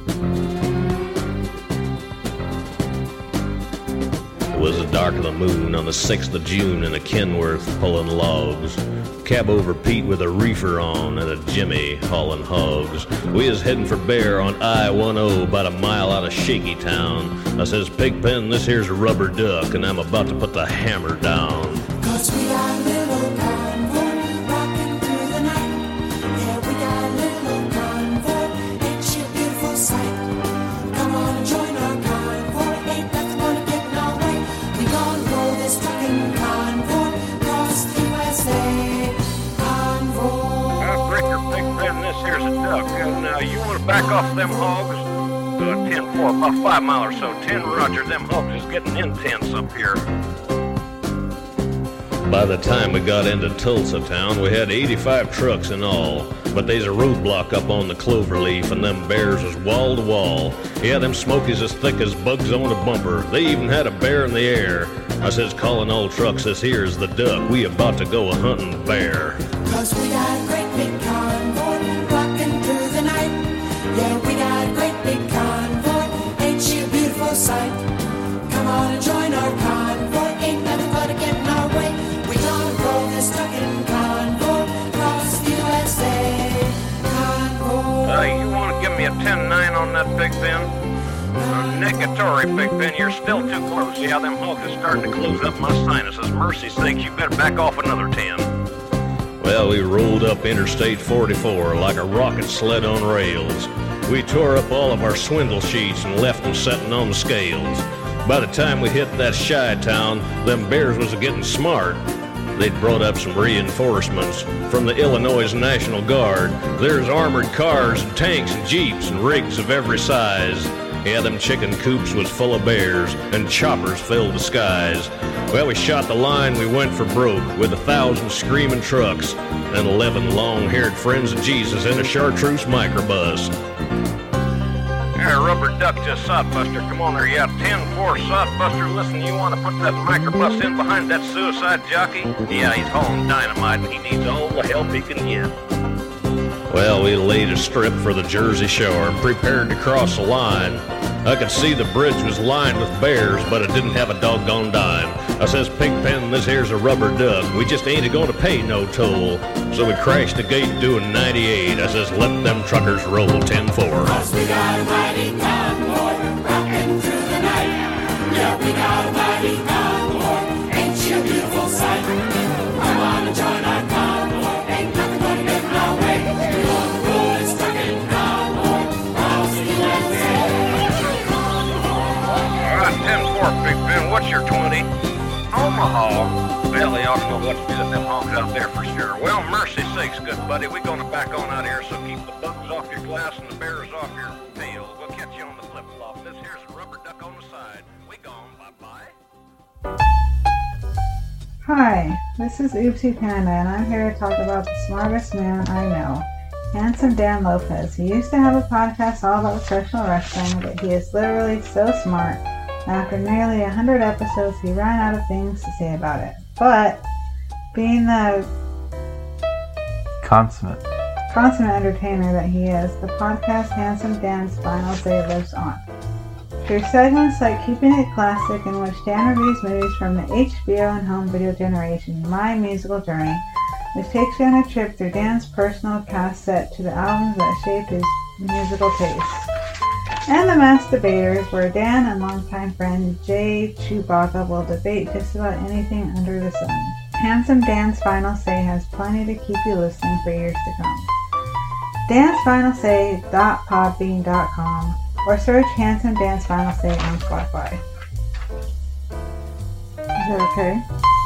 It was the dark of the moon on the sixth of June in a Kenworth pulling logs. Cab over Pete with a reefer on and a Jimmy hauling hogs. We is heading for Bear on I ten, about a mile out of Shaky Town. I says, Pigpen, this here's a rubber duck, and I'm about to put the hammer down. Cause we got a little convoy rocking through the night. Yeah, we got a little convoy, it's your beautiful sight. Come on and join our convoy, ain't nothing gonna get in our way. We gonna roll this trucking convoy across the U S A. Convoy. Uh, Breaker, Big Ben, this here's a duck. And uh, you want to back off them hogs? Uh, ten four, about five mile or so. ten Roger, them hogs is getting intense up here. By the time we got into Tulsa town, we had eighty-five trucks in all. But they's a roadblock up on the Cloverleaf, and them bears was wall to wall. Yeah, them smokies as thick as bugs on a bumper. They even had a bear in the air. I says, calling all trucks, this here's the duck. We about to go a-hunting bear. Cause we got a great big convoy rocking through the night. Yeah, we got a great big convoy, ain't she a beautiful sight? Come on and join our convoy, ain't nothing but to get in our way. We gonna roll this trucking convoy across the U S A. Convoy. Uh, you want to give me a ten nine on that, Big Ben? Uh, negatory, Big Ben, you're still too close. Yeah, them hogs is starting to close up my sinuses. Mercy sakes, you better back off another ten. Well, we rolled up Interstate forty-four like a rocket sled on rails. We tore up all of our swindle sheets and left them setting on the scales. By the time we hit that shy town, them bears was getting smart. They'd brought up some reinforcements from the Illinois National Guard. There's armored cars and tanks and jeeps and rigs of every size. Yeah, them chicken coops was full of bears, and choppers filled the skies. Well, we shot the line, we went for broke, with a thousand screaming trucks, and eleven long-haired friends of Jesus in a chartreuse microbus. Yeah, rubber duck to Sodbuster. Come on there, yeah, ten four Sodbuster. Listen, you want to put that microbus in behind that suicide jockey? Yeah, he's hauling dynamite, and he needs all the help he can get. Well, we laid a strip for the Jersey Shore and prepared to cross the line. I could see the bridge was lined with bears, but it didn't have a doggone dime. I says, Pigpen, this here's a rubber duck. We just ain't a-gonna pay no toll. So we crashed the gate doing ninety-eight. I says, let them truckers roll ten four. Cause we got a mighty convoy rocking through the night. Yeah, we got a mighty convoy, ain't she a beautiful sight? Come on and join our convoy, ain't nothing gonna get in our way. We gonna roll this trucking convoy across the U S A. All right, ten four, Big Ben, what's your twenty? Omaha. Well, they ought to know what to do with them hogs out there for sure. Well, mercy sakes, good buddy, we're going to back on out here, so keep the bugs off your glass and the bears off your tail. We'll catch you on the flip-flop. This here's a rubber Hi, this is Oopsie Panda, and I'm here to talk about the smartest man I know, Handsome Dan Lopez. He used to have a podcast all about professional wrestling, but he is literally so smart. After nearly one hundred episodes, he ran out of things to say about it. But, being the Consummate. consummate entertainer that he is, the podcast Handsome Dan's Final Say lives on. Through segments like Keeping It Classic, in which Dan reviews movies from the H B O and home video generation, My Musical Journey, which takes you on a trip through Dan's personal cassette to the albums that shaped his musical tastes. And The Masked Debaters, where Dan and longtime friend Jay Chewbacca will debate just about anything under the sun. Handsome Dan's Final Say has plenty to keep you listening for years to come. dans final say dot podbean dot com or search Handsome Dan's Final Say on Spotify. Is that okay?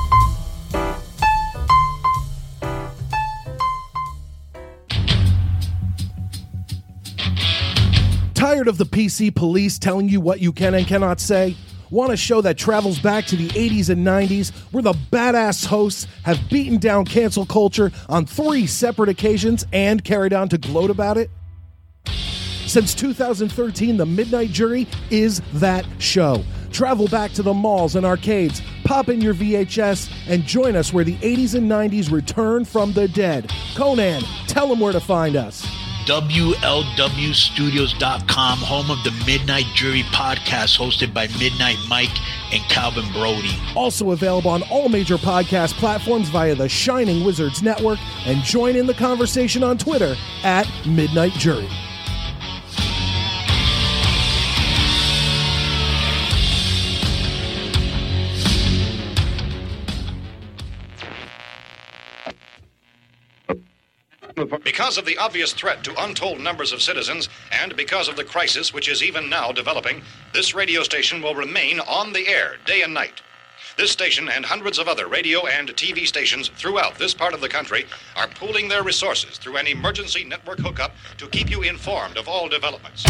Tired of the P C police telling you what you can and cannot say? Want a show that travels back to the eighties and nineties, where the badass hosts have beaten down cancel culture on three separate occasions and carried on to gloat about it? Since two thousand thirteen, The Midnight Jury is that show. Travel back to the malls and arcades, pop in your V H S, and join us where the eighties and nineties return from the dead. Conan, tell them where to find us. W L W Studios dot com, home of the Midnight Jury podcast, hosted by Midnight Mike and Calvin Brody. Also available on all major podcast platforms via the Shining Wizards Network, and join in the conversation on Twitter at Midnight Jury. Because of the obvious threat to untold numbers of citizens, and because of the crisis which is even now developing, this radio station will remain on the air day and night. This station and hundreds of other radio and T V stations throughout this part of the country are pooling their resources through an emergency network hookup to keep you informed of all developments.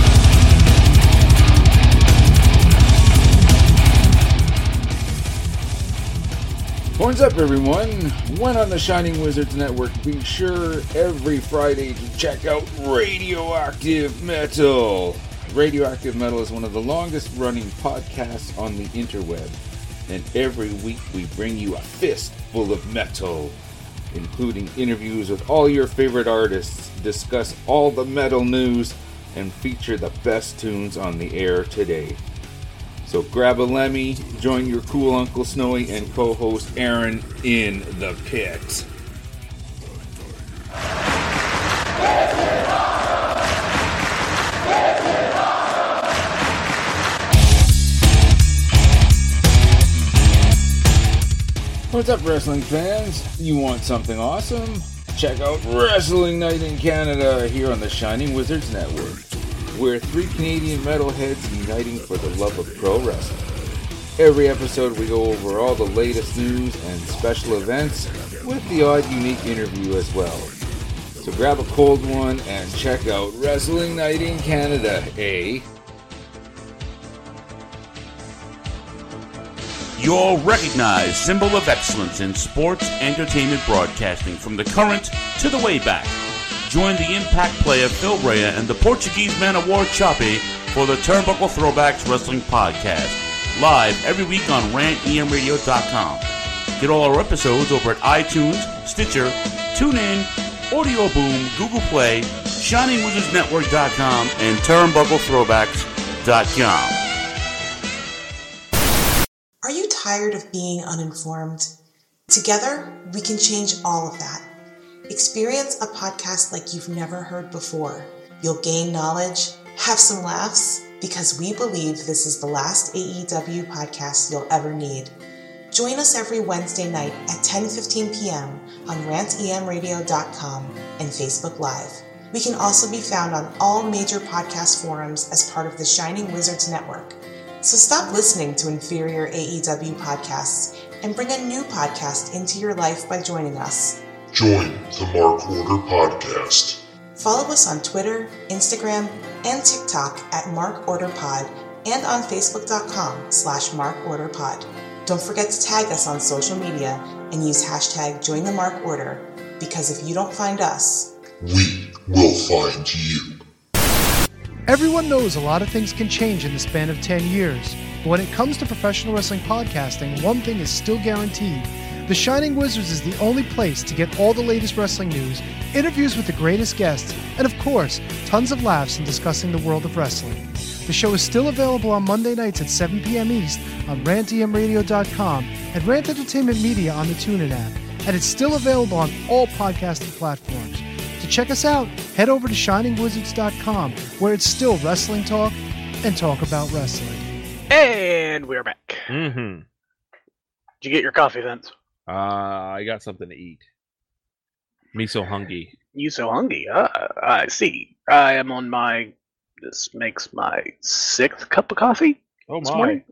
Horns up, everyone. When on the Shining Wizards Network, be sure every Friday to check out Radioactive Metal. Radioactive Metal is one of the longest running podcasts on the interweb, and every week we bring you a fist full of metal, including interviews with all your favorite artists, discuss all the metal news, and feature the best tunes on the air today. So grab a Lemmy, join your cool Uncle Snowy and co-host Aaron in the pit. What's up, wrestling fans? You want something awesome? Check out Wrestling Night in Canada here on the Shining Wizards Network. We're three Canadian metalheads uniting for the love of pro wrestling. Every episode we go over all the latest news and special events with the odd unique interview as well. So grab a cold one and check out Wrestling Night in Canada, eh? Your recognized symbol of excellence in sports entertainment broadcasting from the current to the way back. Join the Impact player Phil Rea and the Portuguese man of war Choppy for the Turnbuckle Throwbacks Wrestling Podcast, live every week on rant e m radio dot com. Get all our episodes over at iTunes, Stitcher, TuneIn, Audio Boom, Google Play, shining wizards network dot com, and turnbuckle throwbacks dot com. Are you tired of being uninformed? Together, we can change all of that. Experience a podcast like you've never heard before. You'll gain knowledge, have some laughs, because we believe this is the last A E W podcast you'll ever need. Join us every Wednesday night at ten fifteen p.m. on rant e m radio dot com and Facebook Live. We can also be found on all major podcast forums as part of the Shining Wizards Network. So stop listening to inferior A E W podcasts and bring a new podcast into your life by joining us. Join the Mark Order Podcast. Follow us on Twitter, Instagram, and TikTok at Mark Order Pod and on Facebook dot com slash Mark Order Pod. Don't forget to tag us on social media and use hashtag join the mark order, because if you don't find us, we will find you. Everyone knows a lot of things can change in the span of ten years. But when it comes to professional wrestling podcasting, one thing is still guaranteed. The Shining Wizards is the only place to get all the latest wrestling news, interviews with the greatest guests, and of course, tons of laughs in discussing the world of wrestling. The show is still available on Monday nights at seven p.m. East on rant e m radio dot com and Rant Entertainment Media on the TuneIn app, and it's still available on all podcasting platforms. To check us out, head over to shining wizards dot com, where it's still wrestling talk and talk about wrestling. And we're back. Mm-hmm. Did you get your coffee, Vince? Uh, I got something to eat. Me so hungry. You so hungry? Uh, I see. I am on my... This makes my sixth cup of coffee. Oh this my! morning.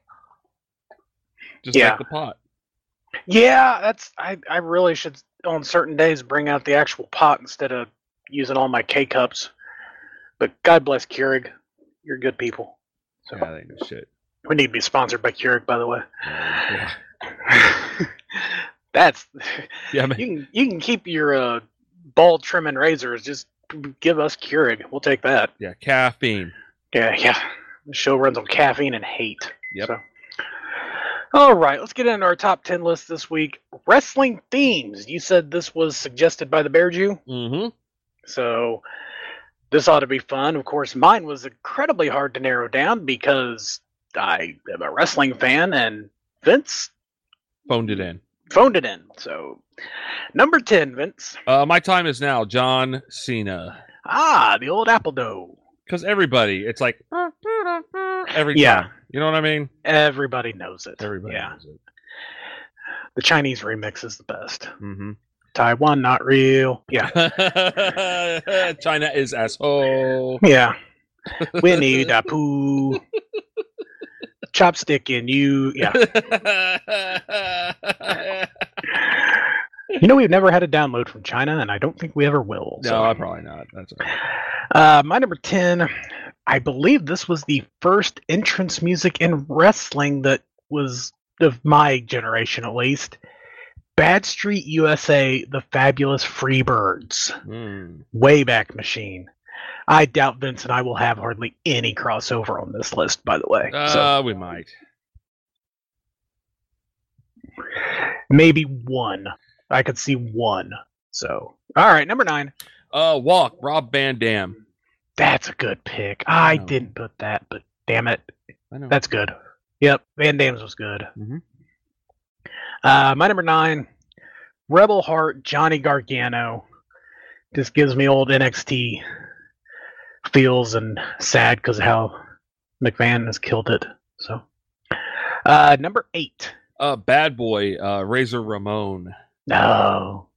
Just Yeah. like the pot. Yeah, that's. I. I really should on certain days bring out the actual pot instead of using all my K cups. But God bless Keurig. You're good people. So Yeah, they know shit. we need to be sponsored by Keurig, by the way. Yeah. That's. Yeah, man. You can you can keep your uh, bald trimming razors. Just give us Keurig. We'll take that. Yeah, caffeine. Yeah, yeah. The show runs on caffeine and hate. Yep. So. All right, let's get into our top ten list this week. Wrestling themes. You said this was suggested by the Bear Jew? Mm-hmm. So this ought to be fun. Of course, mine was incredibly hard to narrow down because I am a wrestling fan, and Vince Phoned it in. phoned it in. So number ten, Vince. Uh, my time is now. John Cena. Ah, the old apple dough. Because everybody, it's like every Yeah. time. You know what I mean? Everybody knows it. Everybody yeah. knows it. The Chinese remix is the best. Mm-hmm. Taiwan, not real. Yeah. China is asshole. Yeah. Winnie the Pooh. Chopstick in you. Yeah. You know, we've never had a download from China, and I don't think we ever will. No, so. I probably not. That's all right. Uh, my number ten, I believe this was the first entrance music in wrestling that was of my generation, at least. Bad Street U S A, The Fabulous Freebirds. Mm. Wayback Machine. I doubt Vince and I will have hardly any crossover on this list, by the way. Uh, so we might. maybe one. I could see one. So, all right, number nine. Uh, Walk, Rob Van Dam. That's a good pick. I know. didn't put that, but damn it. I know. That's good. Yep, Van Dam's was good. Mhm. Uh, my number nine, Rebel Heart, Johnny Gargano. Just gives me old N X T feels and sad because of how McMahon has killed it. So, uh, number eight. Uh, Bad Boy, uh, Razor Ramon. No.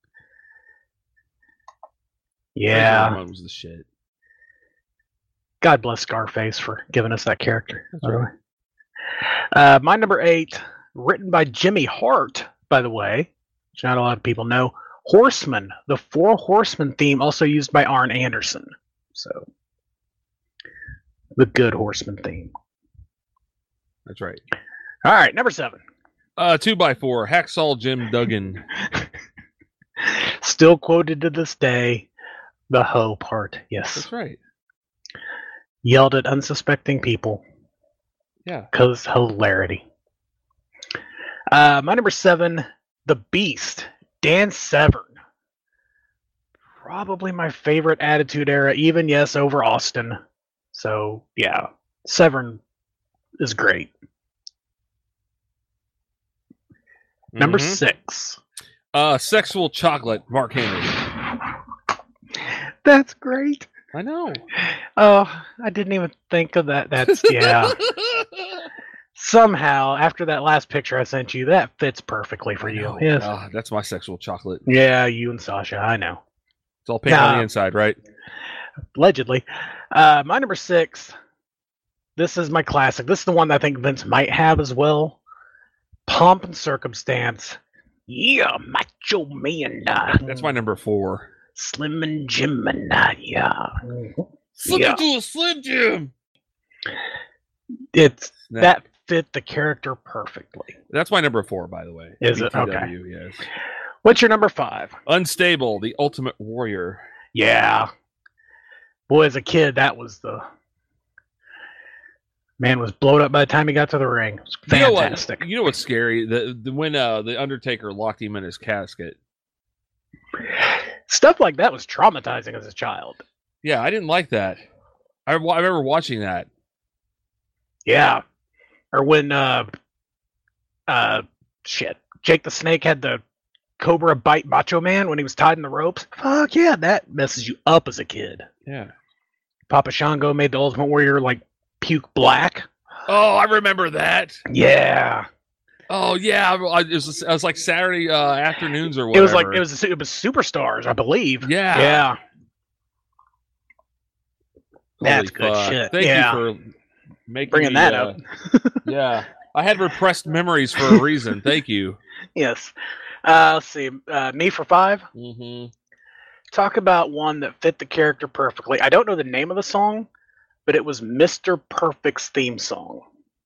Razor Yeah. Ramon was the shit. God bless Scarface for giving us that character. That's by the right. way. Uh, my number eight, written by Jimmy Hart, by the way, which not a lot of people know. Horseman, the Four Horsemen theme, also used by Arn Anderson. So, the good Horseman theme. That's right. All right, number seven. Uh, two by four, Hacksaw Jim Duggan. Still quoted to this day, the ho part. Yes. That's right. Yelled at unsuspecting people. Yeah. Because hilarity. Uh, my number seven, The Beast, Dan Severn. Probably my favorite Attitude Era, even, yes, over Austin. So, yeah, Severn is great. Number Mhm. six. Uh, Sexual Chocolate, Mark Henry. That's great. I know. Oh, I didn't even think of that. That's, yeah. Somehow, after that last picture I sent you, that fits perfectly for you. Oh, Yes. ah, that's my sexual chocolate. Yeah, you and Sasha, I know. It's all pink on Nah. the inside, right? Allegedly. Uh, my number six, this is my classic. This is the one that I think Vince might have as well. Pomp and Circumstance. Yeah, Macho Man. uh, That's my number four. Slim and Jim. And, uh, yeah. Slip Yeah. into a Slim Jim. It's Snap. that fit the character perfectly. That's my number four, by the way. Is it? B T W, Okay. Yes. What's your number five? Unstable, the Ultimate Warrior. Yeah. Boy, as a kid, that was the... Man was blown up by the time he got to the ring. It was fantastic. You know, what, you know what's scary? The, the When uh, the Undertaker locked him in his casket. Stuff like that was traumatizing as a child. Yeah, I didn't like that. I, I remember watching that. Yeah. Or when, uh, uh, shit, Jake the Snake had the Cobra bite Macho Man when he was tied in the ropes. Fuck yeah, that messes you up as a kid. Yeah. Papa Shango made the Ultimate Warrior, like, puke black. Oh, I remember that. Yeah. Oh yeah, I, it was, it was like Saturday uh, afternoons or whatever. It was like it was it was Superstars, I believe. Yeah. Yeah. That's Holy good fuck. shit. Thank yeah. you for making bringing me, that uh, up. Yeah, I had repressed memories for a reason. Thank you. Yes. Uh, let's see. Uh, me for five. Mm-hmm. Talk about one that fit the character perfectly. I don't know the name of the song, but it was Mister Perfect's theme song.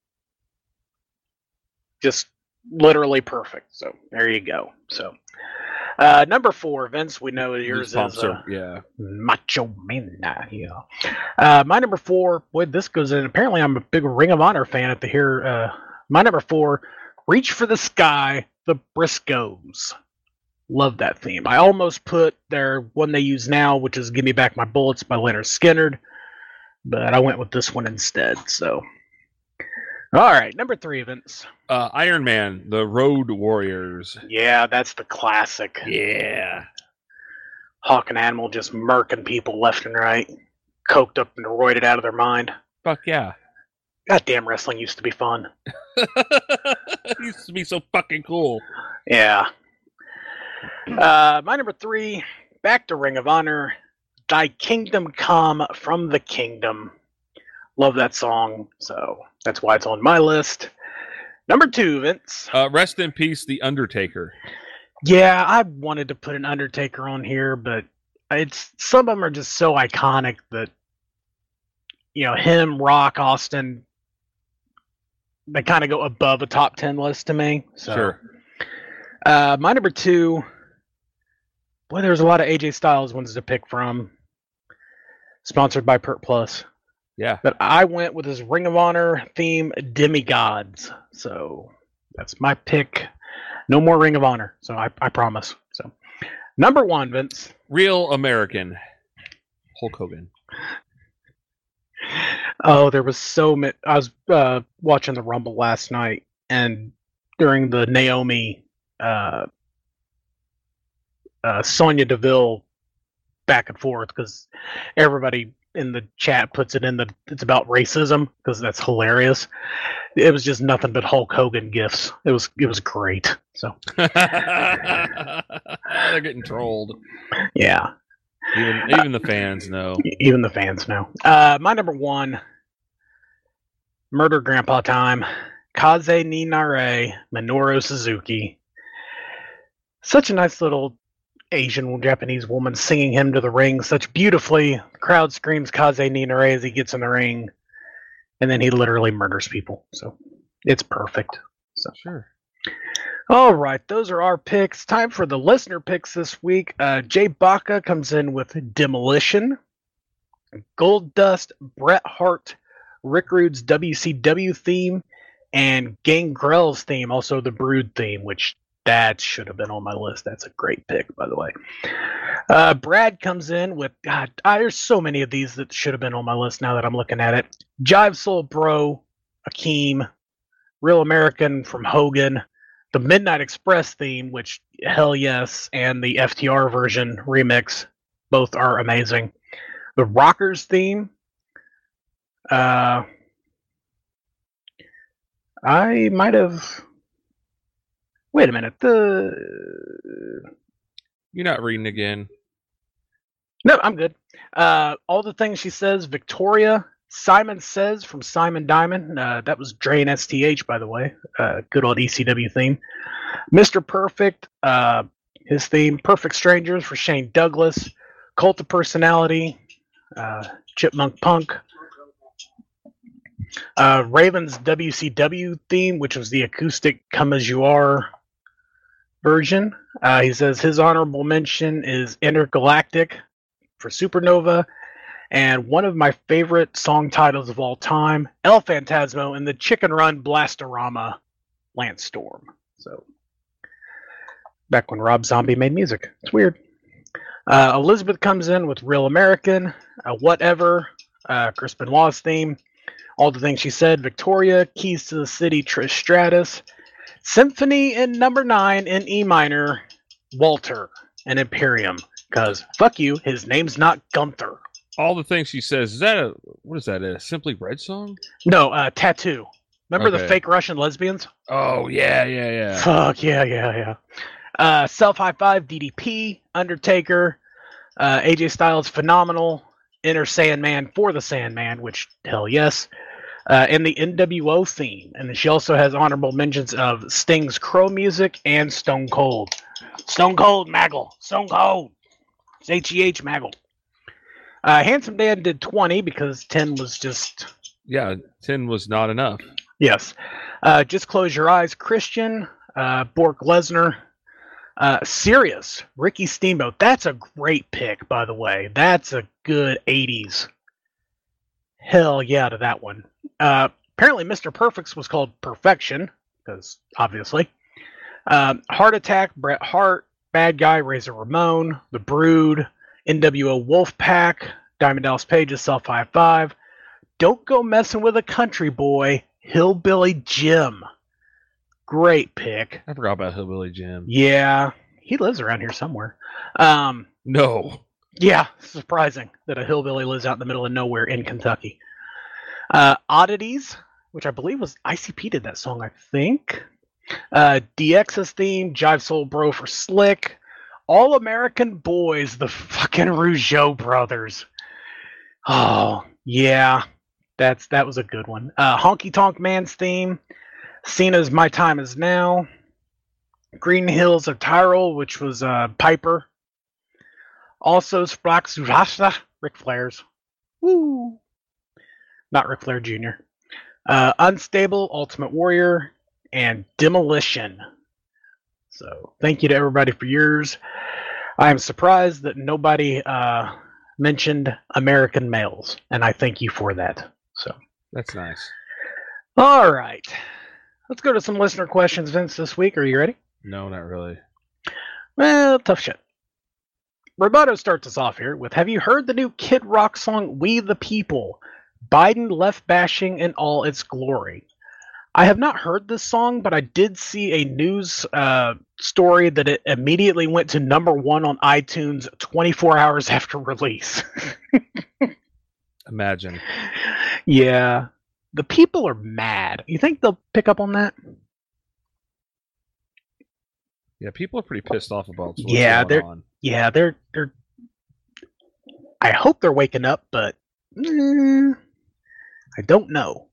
Just literally perfect. So there you go. So uh, number four, Vince, we know yours These is uh, are, yeah. Macho Man. Yeah. Uh, my number four, boy, this goes in. Apparently, I'm a big Ring of Honor fan at the here. Uh, my number four, Reach for the Sky, the Briscoes. Love that theme. I almost put their one they use now, which is Give Me Back My Bullets by Leonard Skinner, but I went with this one instead. So, all right, number three, Vince. Uh, Iron Man, the Road Warriors. Yeah, that's the classic. Yeah. Hawk and Animal just murking people left and right, coked up and roided out of their mind. Fuck yeah. Goddamn, wrestling used to be fun. It used to be so fucking cool. Yeah. Uh, my number three, back to Ring of Honor, Thy Kingdom Come from the Kingdom. Love that song, so that's why it's on my list. Number two, Vince. Uh, rest in peace, The Undertaker. Yeah, I wanted to put an Undertaker on here, but it's some of them are just so iconic that, you know, him, Rock, Austin, they kind of go above a top ten list to me. So. Sure. Uh, my number two, boy, there's a lot of A J Styles ones to pick from. Sponsored by Pert Plus. Yeah. But I went with his Ring of Honor theme, Demigods. So that's my pick. No more Ring of Honor. So I, I promise. So number one, Vince. Real American. Hulk Hogan. Oh, there was so many. I was uh, watching the Rumble last night, and during the Naomi, uh, uh, Sonya Deville back and forth, because everybody in the chat puts it in the it's about racism, because that's hilarious. It was just nothing but Hulk Hogan gifs. It was it was great. So they're getting trolled. Yeah. Even even the fans know. Even the fans know. Uh, my number one, Murder Grandpa Time, Kaze ni Nare, Minoru Suzuki. Such a nice little Asian Japanese woman singing him to the ring such beautifully. The crowd screams Kaze ni Nare as he gets in the ring, and then he literally murders people. So it's perfect. So sure. All right, those are our picks. Time for the listener picks this week. Uh, Jay Baca comes in with Demolition, Gold Dust, Bret Hart, Rick Rude's W C W theme, and Gangrel's theme, also the Brood theme, which that should have been on my list. That's a great pick, by the way. Uh, Brad comes in with, God, ah, there's so many of these that should have been on my list now that I'm looking at it. Jive Soul Bro, Akeem, Real American from Hogan, the Midnight Express theme, which, hell yes, and the F T R version remix, both are amazing. The Rockers theme, uh, I might have... Wait a minute, the... You're not reading again. No, I'm good. Uh, All the Things She Says, Victoria, Simon Says from Simon Diamond. Uh, that was Dre and S T H, by the way. Uh, good old E C W theme. Mister Perfect, uh, his theme. Perfect Strangers for Shane Douglas. Cult of Personality, uh, Chipmunk Punk. Uh, Raven's W C W theme, which was the acoustic Come As You Are version. Uh, he says his honorable mention is Intergalactic for Supernova, and one of my favorite song titles of all time, El Phantasmo and the Chicken Run Blastorama Lance Storm. So, back when Rob Zombie made music. It's weird. Uh, Elizabeth comes in with Real American, uh, Whatever, uh, Chris Benoit's theme, All the Things She Said, Victoria, Keys to the City, Trish Stratus, Symphony in number nine in E minor, Walter, and Imperium. Because, fuck you, his name's not Gunther. All the Things She Says, is that a, what is that, a Simply Red song? No, uh, Tattoo. Remember Okay. the fake Russian lesbians? Oh, yeah, yeah, yeah. Fuck, yeah, yeah, yeah. Uh, Self High Five, D D P, Undertaker, uh, A J Styles, Phenomenal, Inner Sandman for the Sandman, which, hell yes, uh, and the N W O theme. And then she also has honorable mentions of Sting's Crow Music and Stone Cold. Stone Cold, Maggle. Stone Cold. It's H E H, Maggle. Uh, Handsome Dan did twenty because ten was just... Yeah, ten was not enough. Yes. Uh, Just Close Your Eyes, Christian, uh, Bork Lesnar, uh, Sirius, Ricky Steamboat. That's a great pick, by the way. That's a good eighties. Hell yeah to that one. Uh, apparently Mister Perfect's was called Perfection, because obviously. Um, Heart Attack, Bret Hart, Bad Guy, Razor Ramon, The Brood, N W O Wolfpack, Diamond Dallas Page's Self High Five, Don't Go Messing with a Country Boy, Hillbilly Jim. Great pick. I forgot about Hillbilly Jim. Yeah, he lives around here somewhere. Um, no. Yeah, surprising that a hillbilly lives out in the middle of nowhere in Kentucky. Uh, Oddities, which I believe was I C P did that song, I think. Uh, D X's theme, Jive Soul Bro for Slick. All American Boys, the fucking Rougeau brothers. Oh, yeah. That's that was a good one. Uh, Honky Tonk Man's theme, Cena's My Time Is Now, Green Hills of Tyrol, which was uh, Piper. Also, Spraxurasta, Ric Flair's. Woo! Not Ric Flair Junior Uh, Unstable, Ultimate Warrior, and Demolition. So, thank you to everybody for yours. I am surprised that nobody uh, mentioned American Males, and I thank you for that. So That's nice. All right. Let's go to some listener questions, Vince, this week. Are you ready? No, not really. Well, tough shit. Roboto starts us off here with, have you heard the new Kid Rock song, We the People? Biden left bashing in all its glory. I have not heard this song, but I did see a news uh, story that it immediately went to number one on iTunes twenty-four hours after release. Imagine. Yeah. The people are mad. You think they'll pick up on that? Yeah, people are pretty pissed off about what's Yeah, going they're on. yeah, they're they're I hope they're waking up, but mm, I don't know.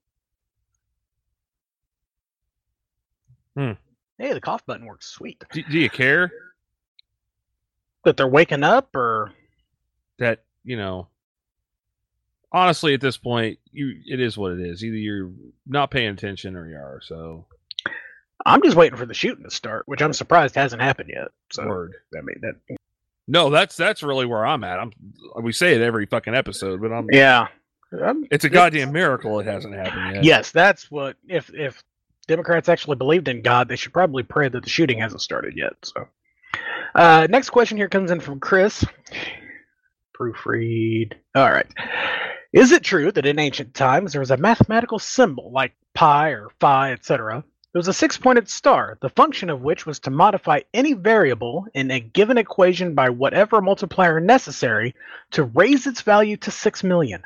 Hmm. Hey, the cough button works sweet. Do, do you care That they're waking up, or that, you know, honestly, at this point, you it is what it is. Either you're not paying attention or you are. So I'm just waiting for the shooting to start, which I'm surprised hasn't happened yet. So Word. I mean that. No, that's that's really where I'm at. I'm we say it every fucking episode, but I'm Yeah. I'm- It's a goddamn miracle it hasn't happened yet. Yes, that's what. If if Democrats actually believed in God, they should probably pray that the shooting hasn't started yet. So, uh, next question here comes in from Chris. Proofread. All right. Is it true that in ancient times there was a mathematical symbol like pi or phi, et cetera? It was a six-pointed star, the function of which was to modify any variable in a given equation by whatever multiplier necessary to raise its value to six million.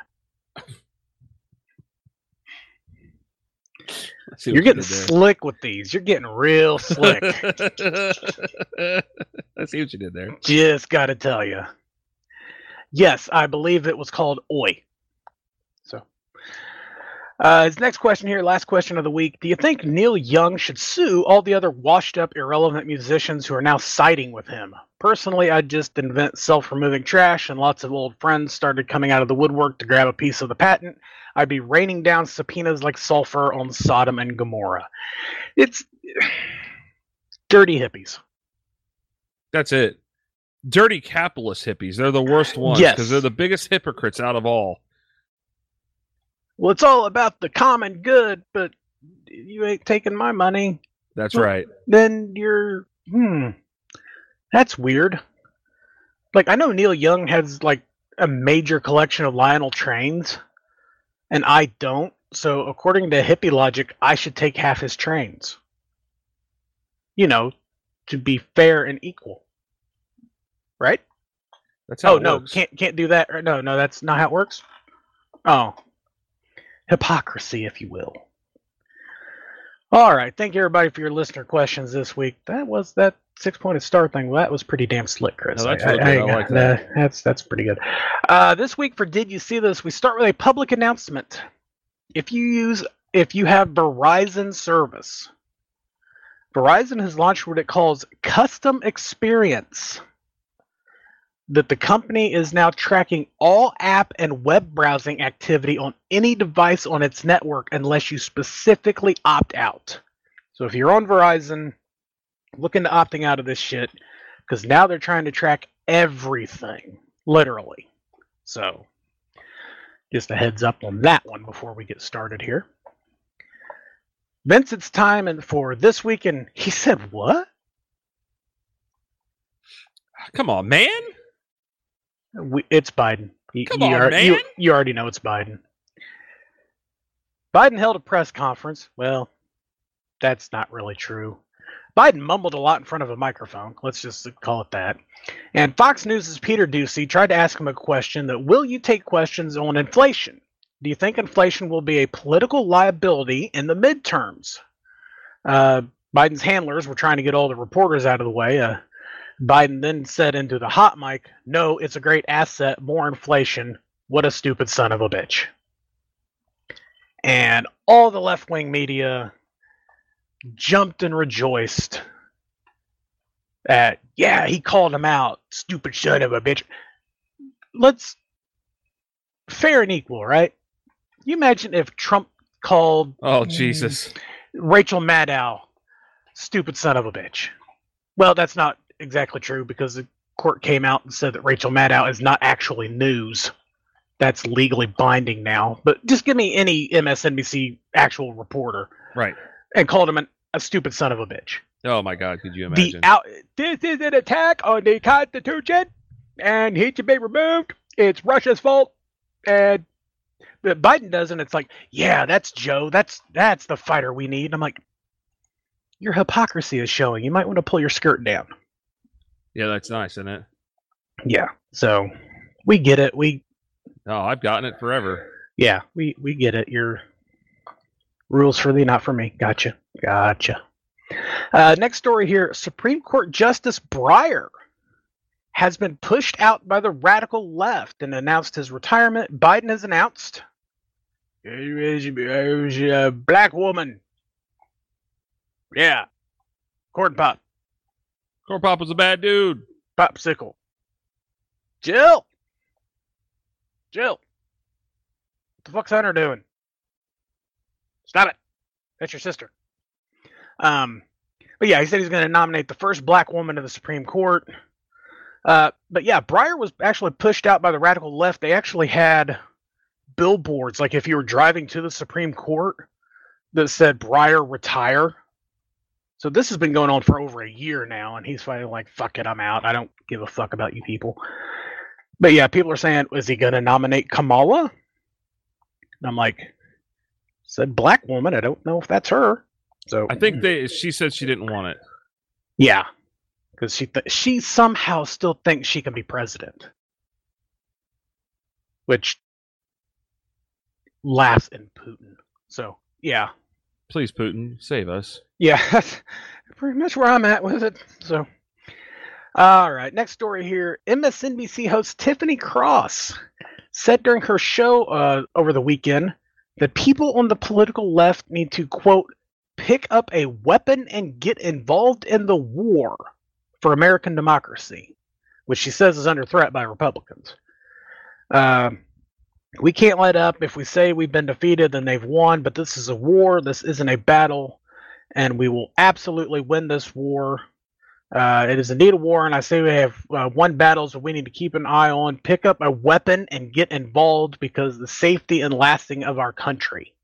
See what You're you getting did there. slick with these. You're getting real slick. I see what you did there. Just got to tell you. Yes, I believe it was called Oi. So, Uh, his next question here, last question of the week. Do you think Neil Young should sue all the other washed-up, irrelevant musicians who are now siding with him? Personally, I'd just invent self-removing trash, and lots of old friends started coming out of the woodwork to grab a piece of the patent. I'd be raining down subpoenas like sulfur on Sodom and Gomorrah. It's dirty hippies. That's it. Dirty capitalist hippies. They're the worst ones Yes. because they're the biggest hypocrites out of all. Well, it's all about the common good, but you ain't taking my money. That's Well, right. Then you're, hmm, that's weird. Like, I know Neil Young has, like, a major collection of Lionel trains, and I don't. So, according to hippie logic, I should take half his trains. You know, to be fair and equal. Right? That's how oh, it no, works. can't can't do that. Or no, no, that's not how it works. Oh. Hypocrisy, if you will. All right. Thank you, everybody, for your listener questions this week. That was that six-pointed star thing. Well, that was pretty damn slick, Chris. No, that's really good. I like that. uh, That's, that's pretty good. Uh, this week for Did You See This, we start with a public announcement. If you use, if you have Verizon service, Verizon has launched what it calls Custom Experience. That the company is now tracking all app and web browsing activity on any device on its network unless you specifically opt out. So if you're on Verizon, look into opting out of this shit, because now they're trying to track everything, literally. So just a heads up on that one before we get started here. Vince, it's time and for This Week, and he said what? Come on, man. We, it's Biden. You, Come you on, are- man. You, you already know it's Biden. Biden held a press conference. Well, that's not really true. Biden mumbled a lot in front of a microphone. Let's just call it that. And Fox News' Peter Ducey tried to ask him a question that, will you take questions on inflation? Do you think inflation will be a political liability in the midterms? Uh, Biden's handlers were trying to get all the reporters out of the way. Uh, Biden then said into the hot mic, no, it's a great asset, more inflation. What a stupid son of a bitch. And all the left-wing media jumped and rejoiced at, yeah, he called him out, stupid son of a bitch. Let's, fair and equal, right? You imagine if Trump called Oh, Jesus. Rachel Maddow, stupid son of a bitch. Well, that's not exactly true because the court came out and said that Rachel Maddow is not actually news. That's legally binding now. But just give me any M S N B C actual reporter Right. and called him an, a stupid son of a bitch. Oh, my God. Could you imagine? The out, this is an attack on the Constitution, and he should be removed. It's Russia's fault. And but Biden does, and it's like, yeah, that's Joe. That's that's the fighter we need. And I'm like, your hypocrisy is showing. You might want to pull your skirt down. Yeah, that's nice, isn't it? Yeah. So we get it. We Oh, I've gotten it forever. yeah, we we get it. Your rules for thee, not for me. Gotcha. Gotcha. Uh, next story here. Supreme Court Justice Breyer has been pushed out by the radical left and announced his retirement. Biden has announced a black woman. Yeah. Corn pop. Corn Pop was a bad dude. Popsicle. Jill. Jill. What the fuck's Hunter doing? Stop it. That's your sister. Um, but yeah, he said he's going to nominate the first black woman to the Supreme Court. Uh, but yeah, Breyer was actually pushed out by the radical left. They actually had billboards, like if you were driving to the Supreme Court, that said Breyer retire. So this has been going on for over a year now, and he's finally like, fuck it, I'm out. I don't give a fuck about you people. But yeah, people are saying, is he going to nominate Kamala? And I'm like, said black woman. I don't know if that's her. So I think they. She said she didn't want it. yeah, because she th- she somehow still thinks she can be president, which laughs in Putin. So yeah, Please, Putin, save us. yeah, that's pretty much where I'm at with it. So, all right, next story here. M S N B C host Tiffany Cross said during her show uh, over the weekend that people on the political left need to, quote, pick up a weapon and get involved in the war for American democracy, which she says is under threat by Republicans. Um, we can't let up. If we say we've been defeated, then they've won, but this is a war. This isn't a battle, and we will absolutely win this war. Uh, it is indeed a war, and I say we have uh, won battles that we need to keep an eye on. Pick up a weapon and get involved because the safety and lasting of our country.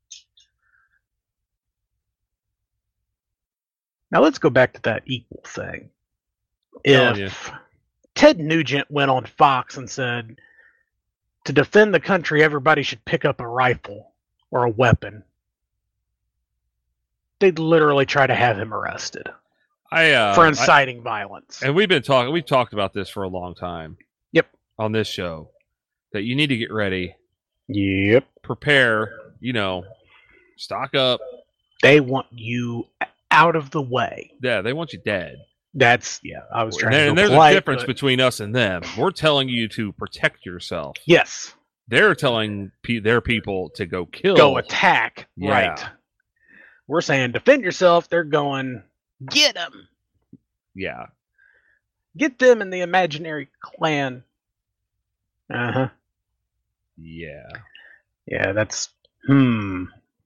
Now let's go back to that equal thing. If yeah. Ted Nugent went on Fox and said, to defend the country, everybody should pick up a rifle or a weapon, they'd literally try to have him arrested. I uh, for inciting I, violence. And we've been talking we've talked about this for a long time. Yep. On this show. That you need to get ready. Yep. Prepare, you know, stock up. They want you out of the way. Yeah, they want you dead. That's yeah, I was trying and, to And go there's polite, a difference but... between us and them. We're telling you to protect yourself. Yes. They're telling pe- their people to go kill. Go attack. Yeah. Right. We're saying defend yourself. They're going get them. Yeah. Get them in the imaginary clan. Uh-huh. Yeah. Yeah, that's... Hmm.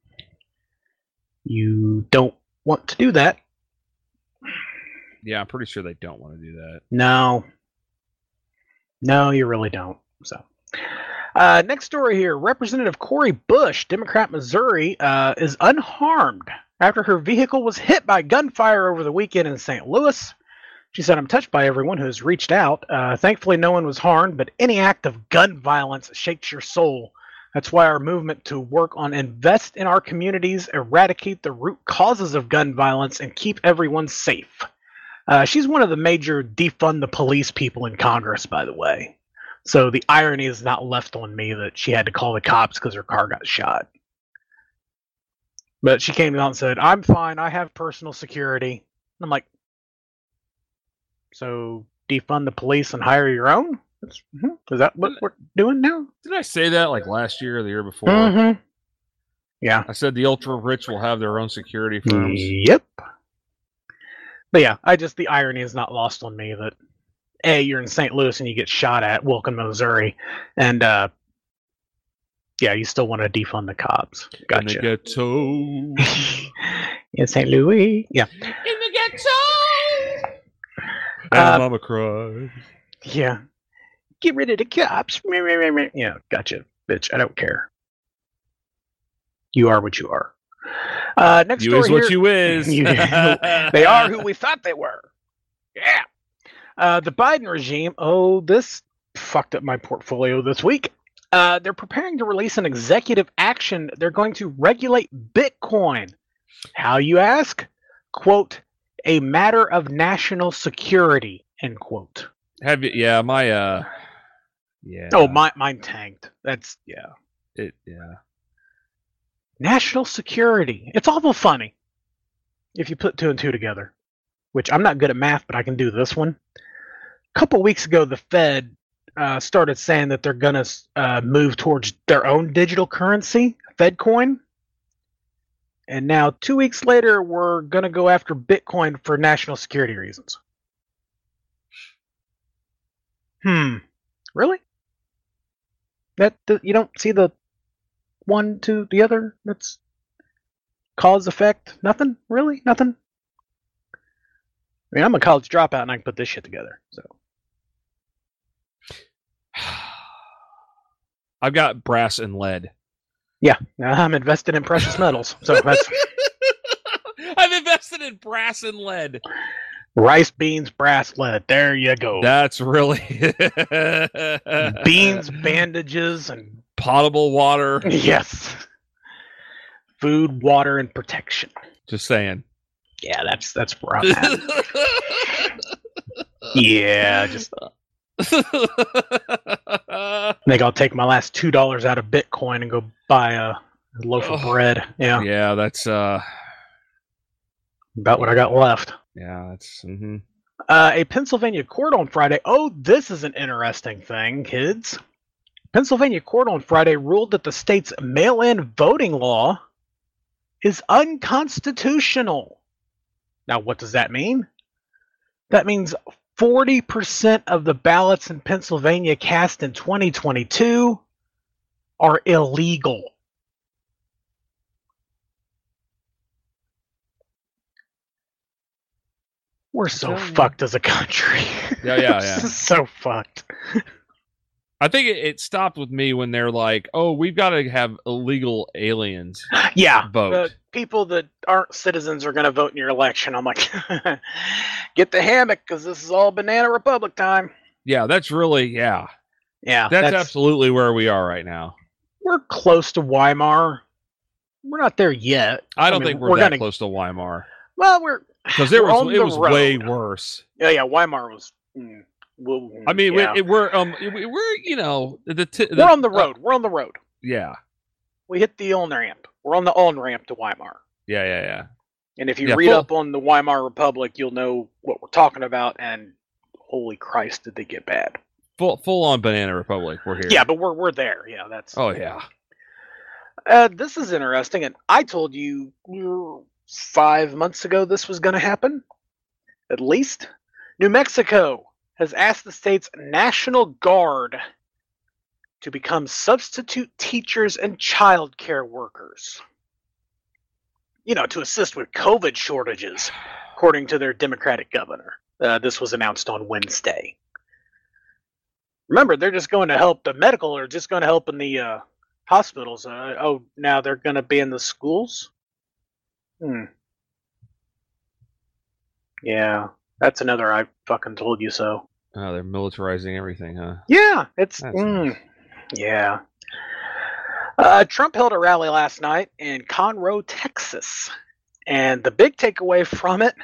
You don't want to do that. Yeah, I'm pretty sure they don't want to do that. No. No, you really don't. So... Uh, next story here. Representative Cori Bush, Democrat Missouri, uh, is unharmed after her vehicle was hit by gunfire over the weekend in Saint Louis. She said, I'm touched by everyone who has reached out. Uh, thankfully, no one was harmed, but any act of gun violence shakes your soul. That's why our movement to work on invest in our communities, eradicate the root causes of gun violence, and keep everyone safe. Uh, she's one of the major defund the police people in Congress, by the way. So the irony is not left on me that she had to call the cops because her car got shot. But she came out and said, I'm fine. I have personal security. I'm like, so defund the police and hire your own? That's, is that what we're doing now? Did I say that like last year or the year before? Mm-hmm. Yeah. I said the ultra rich will have their own security firms. Yep. But yeah, I just, the irony is not lost on me that A, you're in Saint Louis and you get shot at, Wilkin, Missouri, and uh, yeah, you still want to defund the cops. Gotcha. In the ghetto. In Saint Louis, yeah. In the ghetto. Uh, And mama cried. Yeah. Get rid of the cops. Yeah, gotcha, bitch. I don't care. You are what you are. Uh, next you story is what here. you is. You- they are who we thought they were. Yeah. Uh, the Biden regime, oh, this fucked up my portfolio this week. Uh, they're preparing to release an executive action. They're going to regulate Bitcoin. How, you ask? Quote, a matter of national security, end quote. Have you? Yeah, my uh, yeah. Oh, my, mine tanked. That's, yeah. It, yeah. National security. It's awful funny if you put two and two together, which I'm not good at math, but I can do this one. A couple weeks ago, the Fed uh, started saying that they're going to uh, move towards their own digital currency, FedCoin. And now, two weeks later, we're going to go after Bitcoin for national security reasons. Hmm. Really? That, that you don't see the one to the other? That's cause effect? Nothing? Really? Nothing? I mean, I'm a college dropout and I can put this shit together. So I've got brass and lead. yeah, I'm invested in precious metals. So that's I've invested in brass and lead. rice, beans, brass, lead. There you go. That's really Beans, bandages, and potable water. yes, food, water, and protection. Just saying. Yeah, that's that's where I'm at. Yeah, just I think I'll take my last two dollars out of Bitcoin and go buy a loaf of Oh. bread. Yeah, Yeah, that's uh about what I got left. yeah, that's mm-hmm. Uh, a Pennsylvania court on Friday. Oh, this is an interesting thing, kids. Pennsylvania court on Friday ruled that the state's mail-in voting law is unconstitutional. Now, what does that mean? That means forty percent of the ballots in Pennsylvania cast in twenty twenty-two are illegal. We're so fucked as a country. Yeah, yeah, yeah. So fucked. I think it, it stopped with me when they're like, "Oh, we've got to have illegal aliens." Yeah, vote. the people that aren't citizens are going to vote in your election. I'm like, get the hammock because this is all banana republic time. Yeah, that's really yeah, yeah. That's, That's, absolutely where we are right now. we're close to Weimar. We're not there yet. I don't mean, think we're, that gonna, close to Weimar Well, we're because there we're was on it the was road. way worse. Yeah, yeah. Weimar was. Mm, well, I mean, yeah. we, we're um we- we're you know the, t- the we're on the road. we're on the road. Yeah, We hit the on ramp. We're on the on ramp to Weimar. yeah, yeah, yeah. And if you Yeah, read full- up on the Weimar Republic, you'll know what we're talking about. And holy Christ, did they get bad? Full full on Banana Republic. We're here. Yeah, but we're we're there. Yeah, that's. Oh yeah. Uh, this is interesting, and I told you uh, five months ago this was going to happen. At least, New Mexico has asked the state's National Guard to become substitute teachers and child care workers. You know, to assist with COVID shortages, according to their Democratic governor. Uh, this was announced on Wednesday. Remember, they're just going to help the medical, or just going to help in the uh, hospitals. Uh, oh, now they're going to be in the schools? Hmm. Yeah, that's another I fucking told you so. Oh, they're militarizing everything, huh? Yeah, it's That's mm, nice. yeah. Uh, Trump held a rally last night in Conroe, Texas, and the big takeaway from it: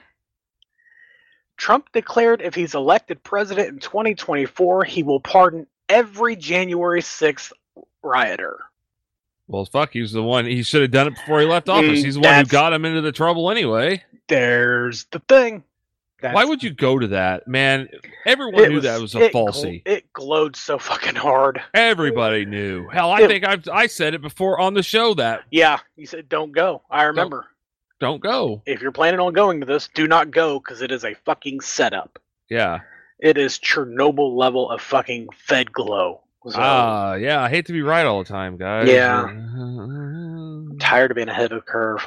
Trump declared if he's elected president in twenty twenty-four, he will pardon every January sixth rioter. Well, fuck, he's the one. He should have done it before he left office. Mm, He's the one who that's- got him into the trouble anyway. There's the thing. That's, Why would you go to that, man? Everyone it knew was- that was a it gl- falsie. it glowed so fucking hard. Everybody knew. Hell, I It- think I've I said it before on the show that Yeah, you said don't go. I remember. don't go. If you're planning on going to this, do not go because it is a fucking setup. Yeah. It is Chernobyl level of fucking Fed glow. So, Ah, yeah. I hate to be right all the time, guys. Yeah. I'm tired of being ahead of the curve.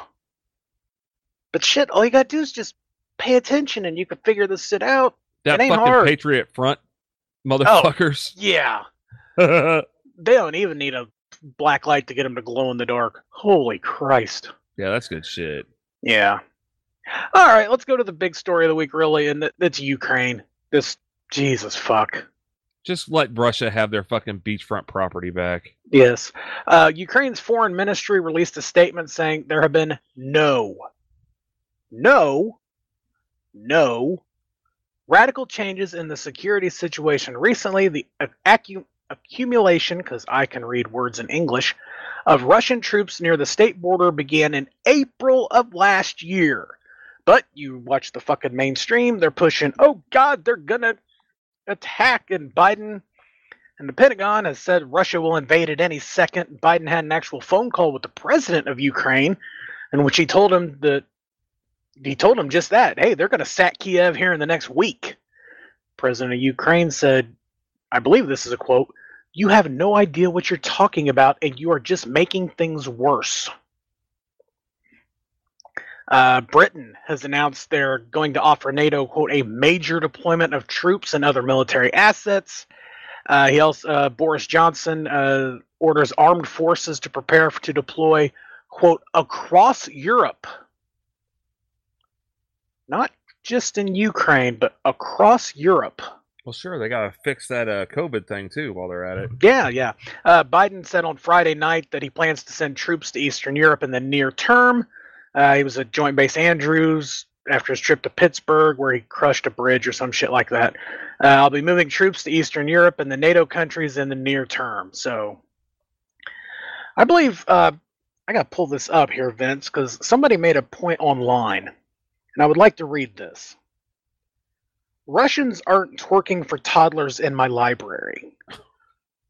But shit, all you gotta do is just pay attention and you can figure this shit out. That it ain't fucking hard. Patriot Front, motherfuckers. Yeah. They don't even need a black light to get them to glow in the dark. Holy Christ. Yeah, that's good shit. Yeah. All right, let's go to the big story of the week, really, and that- that's Ukraine. This, Jesus fuck. Just let Russia have their fucking beachfront property back. Yes. Uh, Ukraine's foreign ministry released a statement saying there have been no, no, no radical changes in the security situation recently. The accu- accumulation, because I can read words in English, of Russian troops near the state border began in April of last year. But you watch the fucking mainstream, they're pushing, oh God, they're gonna attack, and Biden and the Pentagon has said Russia will invade at any second. Biden had an actual phone call with the president of Ukraine in which he told him that he told him just that. Hey, they're going to sack Kiev here in the next week. President of Ukraine said, I believe this is a quote, "You have no idea what you're talking about, and you are just making things worse." Uh, Britain has announced they're going to offer NATO, quote, a major deployment of troops and other military assets. Uh, he also, uh, Boris Johnson uh, orders armed forces to prepare to deploy, quote, across Europe. Not just in Ukraine, but across Europe. Well, sure, they got to fix that uh, COVID thing, too, while they're at it. Yeah, yeah. Uh, Biden said on Friday night that he plans to send troops to Eastern Europe in the near term. Uh, he was at Joint Base Andrews after his trip to Pittsburgh, where he crushed a bridge or some shit like that. Uh, I'll be moving troops to Eastern Europe and the NATO countries in the near term. So, I believe, uh, I got to pull this up here, Vince, because somebody made a point online, and I would like to read this. Russians aren't twerking for toddlers in my library.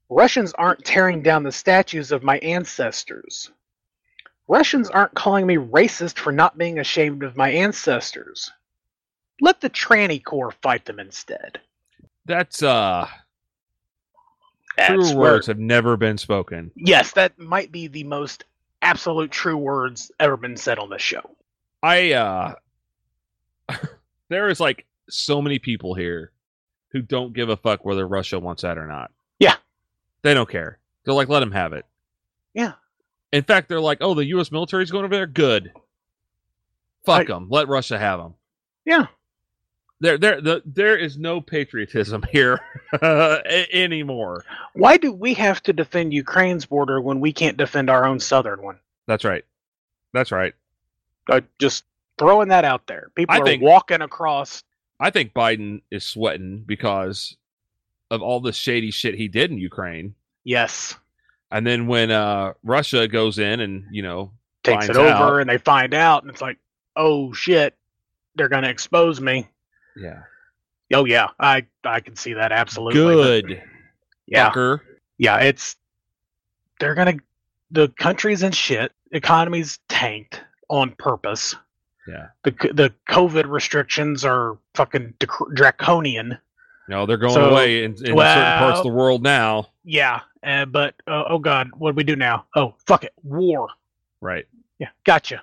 Russians aren't tearing down the statues of my ancestors. Russians aren't calling me racist for not being ashamed of my ancestors. Let the tranny corps fight them instead. That's, uh... That's true where- words have never been spoken. Yes, that might be the most absolute true words ever been said on this show. I, uh... there is, like, so many people here who don't give a fuck whether Russia wants that or not. Yeah. They don't care. They're like, let them have it. Yeah. In fact, they're like, oh, the U S military's going over there? Good. Fuck them. Let Russia have them. Yeah. There, there, the, there is no patriotism here a- anymore. Why do we have to defend Ukraine's border when we can't defend our own southern one? That's right. That's right. Uh, just throwing that out there. People I are think- walking across. I think Biden is sweating because of all the shady shit he did in Ukraine. Yes. And then when uh, Russia goes in and, you know, Takes finds it over out, and they find out and it's like, oh shit, they're going to expose me. yeah. Oh yeah, I I can see that absolutely. Good. But, yeah. Fucker. Yeah, it's they're going to the country's in shit. Economy's tanked on purpose. Yeah. The the COVID restrictions are fucking dr- draconian. No, they're going So, away in, in well, certain parts of the world now. Yeah, uh, but uh, oh god, what do we do now? Oh fuck it, war. Right. Yeah, gotcha.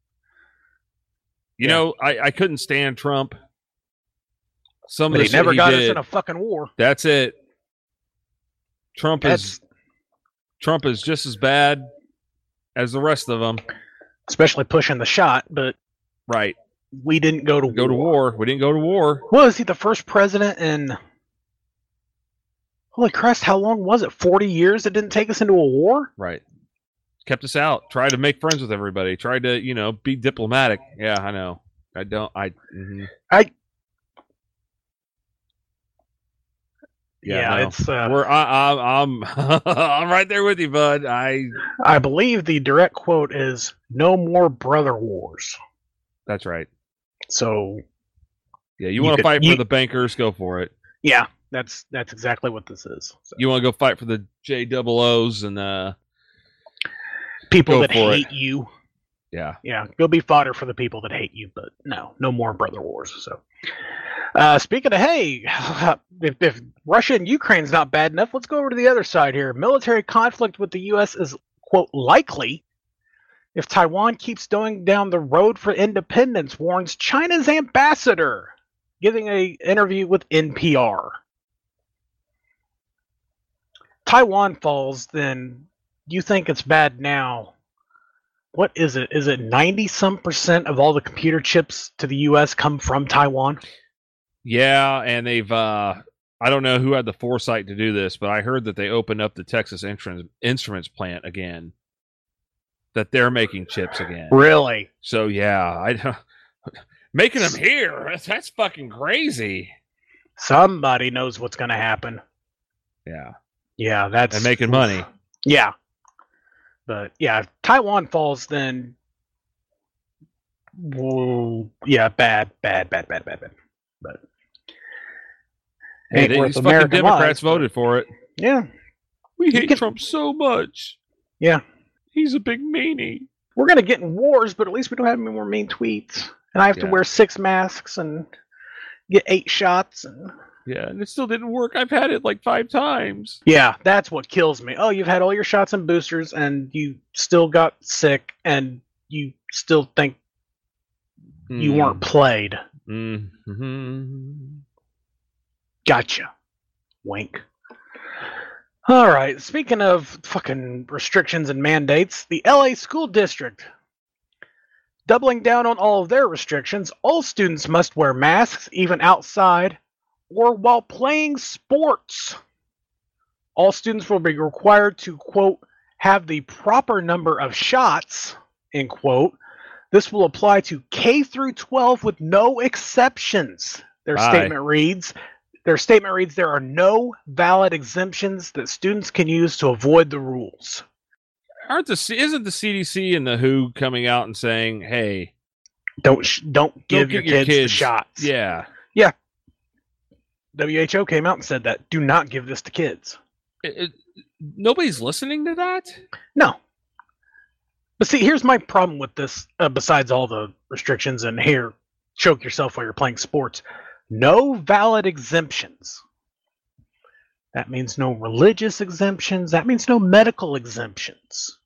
You Yeah. know, I, I couldn't stand Trump. Some But of the he shit never he got did, us in a fucking war. That's it. Trump That's is Trump is just as bad as the rest of them. especially pushing the shot, but Right. we didn't go to Go war. to war. We didn't go to war. Was he the first president in? Holy Christ! How long was it? Forty years? It didn't take us into a war. Right. Kept us out. Tried to make friends with everybody. Tried to, you know, be diplomatic. Yeah, I know. I don't. I. mhm. I. Yeah, Yeah, no. it's. Uh, We're. I, I, I'm. I'm right there with you, bud. I. I believe the direct quote is "No more brother wars." That's right. So Yeah, you, You want to could- fight you- for the bankers? Go for it. yeah, that's that's exactly what this is. So, You want to go fight for the J double O's and uh. people go that for it. hate you. Yeah. Yeah, go be fodder for the people that hate you, but no, no more brother wars. So, uh, speaking of hey, if, if Russia and Ukraine's not bad enough, let's go over to the other side here. Military conflict with the U S is quote likely if Taiwan keeps going down the road for independence, warns China's ambassador, giving a interview with N P R. Taiwan falls, then you think it's bad now. What is it? Is it ninety some percent of all the computer chips to the U S come from Taiwan? Yeah, and they've. uh I don't know who had the foresight to do this, but I heard that they opened up the Texas Instruments Instruments plant again. That they're making chips again. Really? So yeah, I making them here. That's, that's fucking crazy. Somebody knows what's going to happen. Yeah, Yeah, that's and making money. Yeah, but yeah, if Taiwan falls, then whoa, yeah, bad, bad, bad, bad, bad, bad. But Hey, ain't they, worth these fucking American Democrats lives, but- voted for it. Yeah, We hate can- Trump so much. yeah. He's a big meanie. We're gonna get in wars, but at least we don't have any more mean tweets. And I have to Yeah. wear six masks and get eight shots. And Yeah, and it still didn't work. I've had it like five times. yeah, that's what kills me. Oh, you've had all your shots and boosters, and you still got sick, and you still think you Hmm. weren't played. Mm-hmm. Gotcha. Wink. All right. Speaking of fucking restrictions and mandates, the L A School District doubling down on all of their restrictions. All students must wear masks, even outside or while playing sports. All students will be required to, quote, have the proper number of shots, end quote. This will apply to K through twelve with no exceptions. Their Bye. statement reads, Their statement reads, there are no valid exemptions that students can use to avoid the rules. Aren't the C- isn't the C D C and the W H O coming out and saying, "Hey, Don't sh- don't give don't your, get your kids, the kids shots. Yeah, Yeah. W H O came out and said that. Do not give this to kids. It, it, nobody's listening to that? No. But see, here's my problem with this, uh, besides all the restrictions and here, choke yourself while you're playing sports. No valid exemptions. That means no religious exemptions. That means no medical exemptions.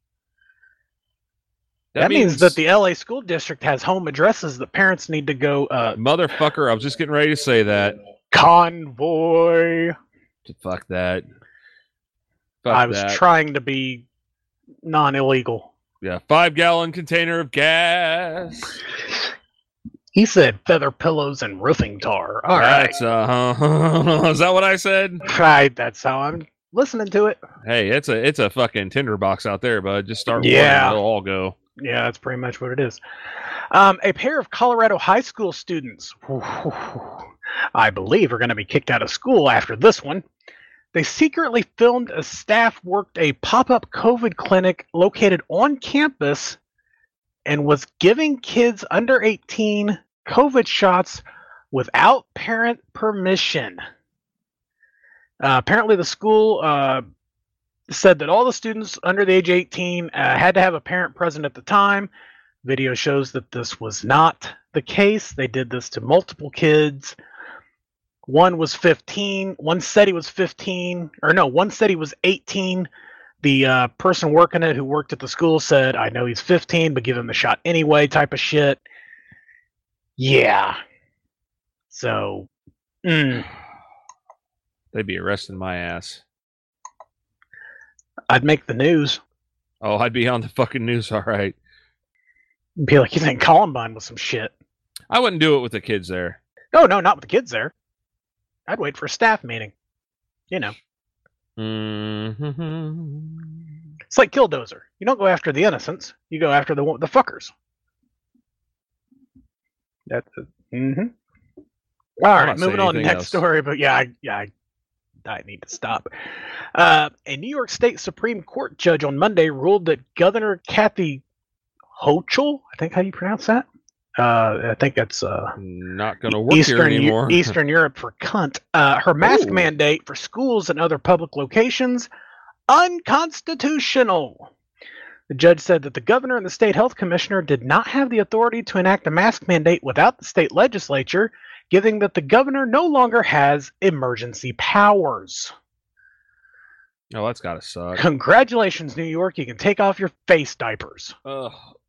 That, that means, means that the L A school district has home addresses that parents need to go... Uh, Motherfucker, I was just getting ready to say that. Convoy. Fuck that. Fuck I was that. trying to be non-illegal. Yeah, five-gallon container of gas. He said feather pillows and roofing tar. All that's, right. Uh, is that what I said? Right, that's how I'm listening to it. Hey, it's a it's a fucking tinderbox out there, bud. Just start yeah. It'll all go. Yeah, that's pretty much what it is. Um, a pair of Colorado high school students, I believe, are going to be kicked out of school after this one. They secretly filmed as staff worked a pop-up COVID clinic located on campus and was giving kids under eighteen COVID shots without parent permission. Uh, apparently, the school uh, said that all the students under the age of eighteen uh, had to have a parent present at the time. Video shows that this was not the case. They did this to multiple kids. One was fifteen. One said he was fifteen. Or no, one said he was eighteen. The uh, person working it who worked at the school said, I know he's fifteen, but give him the shot anyway, type of shit. Yeah. So, mm. They'd be arresting my ass. I'd make the news. Oh, I'd be on the fucking news, all right. Be like, you think Columbine was some shit. I wouldn't do it with the kids there. No, no, not with the kids there. I'd wait for a staff meeting. You know. Mm-hmm. It's like Killdozer. You don't go after the innocents. You go after the the fuckers. That's mm-hmm. All right, moving on to the next else. story. But yeah, I, yeah, I, I need to stop. Uh, a New York State Supreme Court judge on Monday ruled that Governor Kathy Hochul, I think how you pronounce that. Uh, I think that's uh, not going to work Eastern here anymore. Eastern Europe for cunt. Uh, her mask Ooh. mandate for schools and other public locations unconstitutional. The judge said that the governor and the state health commissioner did not have the authority to enact a mask mandate without the state legislature, given that the governor no longer has emergency powers. Oh, that's got to suck. Congratulations, New York. You can take off your face diapers. Ugh.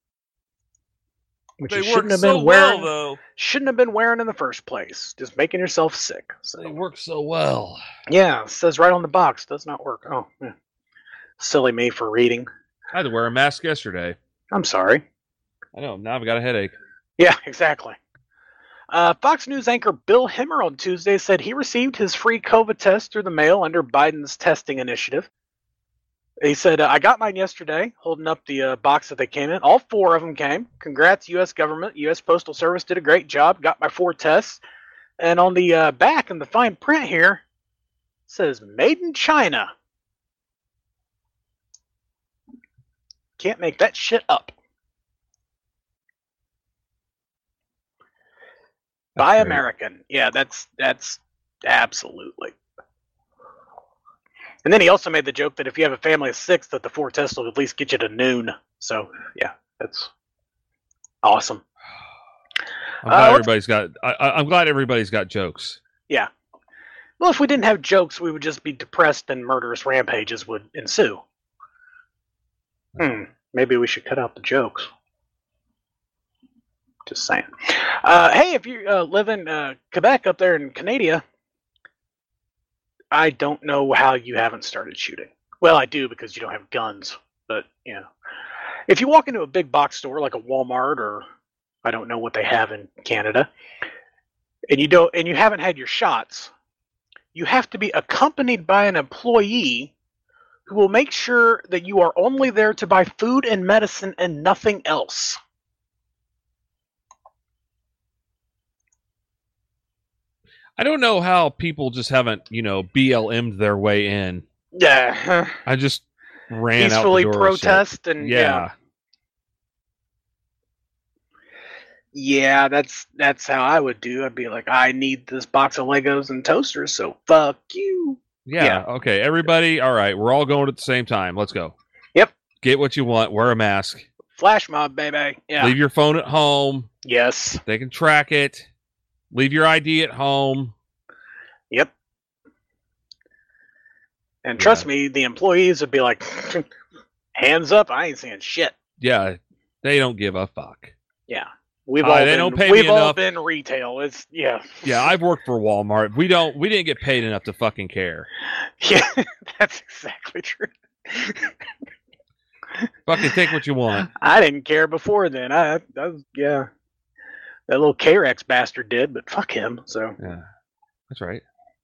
Which They you shouldn't work have been so wearing. well, though. Shouldn't have been wearing in the first place. Just making yourself sick. So. They work so well. Yeah, it says right on the box. Does not work. Oh, yeah. Silly me for reading. I had to wear a mask yesterday. I'm sorry. I know. Now I've got a headache. Yeah, exactly. Uh, Fox News anchor Bill Hemmer on Tuesday said he received his free COVID test through the mail under Biden's testing initiative. He said, uh, I got mine yesterday, holding up the uh, box that they came in. All four of them came. Congrats, U S government. U S Postal Service did a great job. Got my four tests. And on the uh, back, in the fine print here, it says, Made in China. Can't make that shit up. That's Buy great. American. Yeah, that's that's absolutely. And then he also made the joke that if you have a family of six, that the four tests will at least get you to noon. So yeah, that's awesome. I'm glad Uh, everybody's got. I, I- I'm glad everybody's got jokes. Yeah. Well, if we didn't have jokes, we would just be depressed and murderous rampages would ensue. Hmm. Maybe we should cut out the jokes. Just saying. Uh, hey, if you uh, live in uh, Quebec up there in Canada, I don't know how you haven't started shooting. Well, I do because you don't have guns. But, you know, if you walk into a big box store like a Walmart or I don't know what they have in Canada, and you don't and you haven't had your shots, you have to be accompanied by an employee who will make sure that you are only there to buy food and medicine and nothing else. I don't know how people just haven't, you know, B L M'd their way in. Yeah. I just ran Peacefully out the door protest shit. and yeah. yeah. Yeah, that's that's how I would do. I'd be like, I need this box of Legos and toasters, so fuck you. Yeah, Yeah. okay. Everybody, all right. We're all going at the same time. Let's go. Yep. Get what you want. Wear a mask. Flash mob, baby. Yeah. Leave your phone at home. Yes. They can track it. Leave your I D at home. Yep. And trust me, the employees would be like, hands up, I ain't seeing shit. Yeah, they don't give a fuck. Yeah. We've Uh, all they been, don't pay we've me all enough. been retail. It's yeah. Yeah, I've worked for Walmart. We don't. We didn't get paid enough to fucking care. Yeah, that's exactly true. Fucking take what you want. I didn't care before then. I, I was, yeah. That little K-Rex bastard did, but fuck him. So yeah, that's right.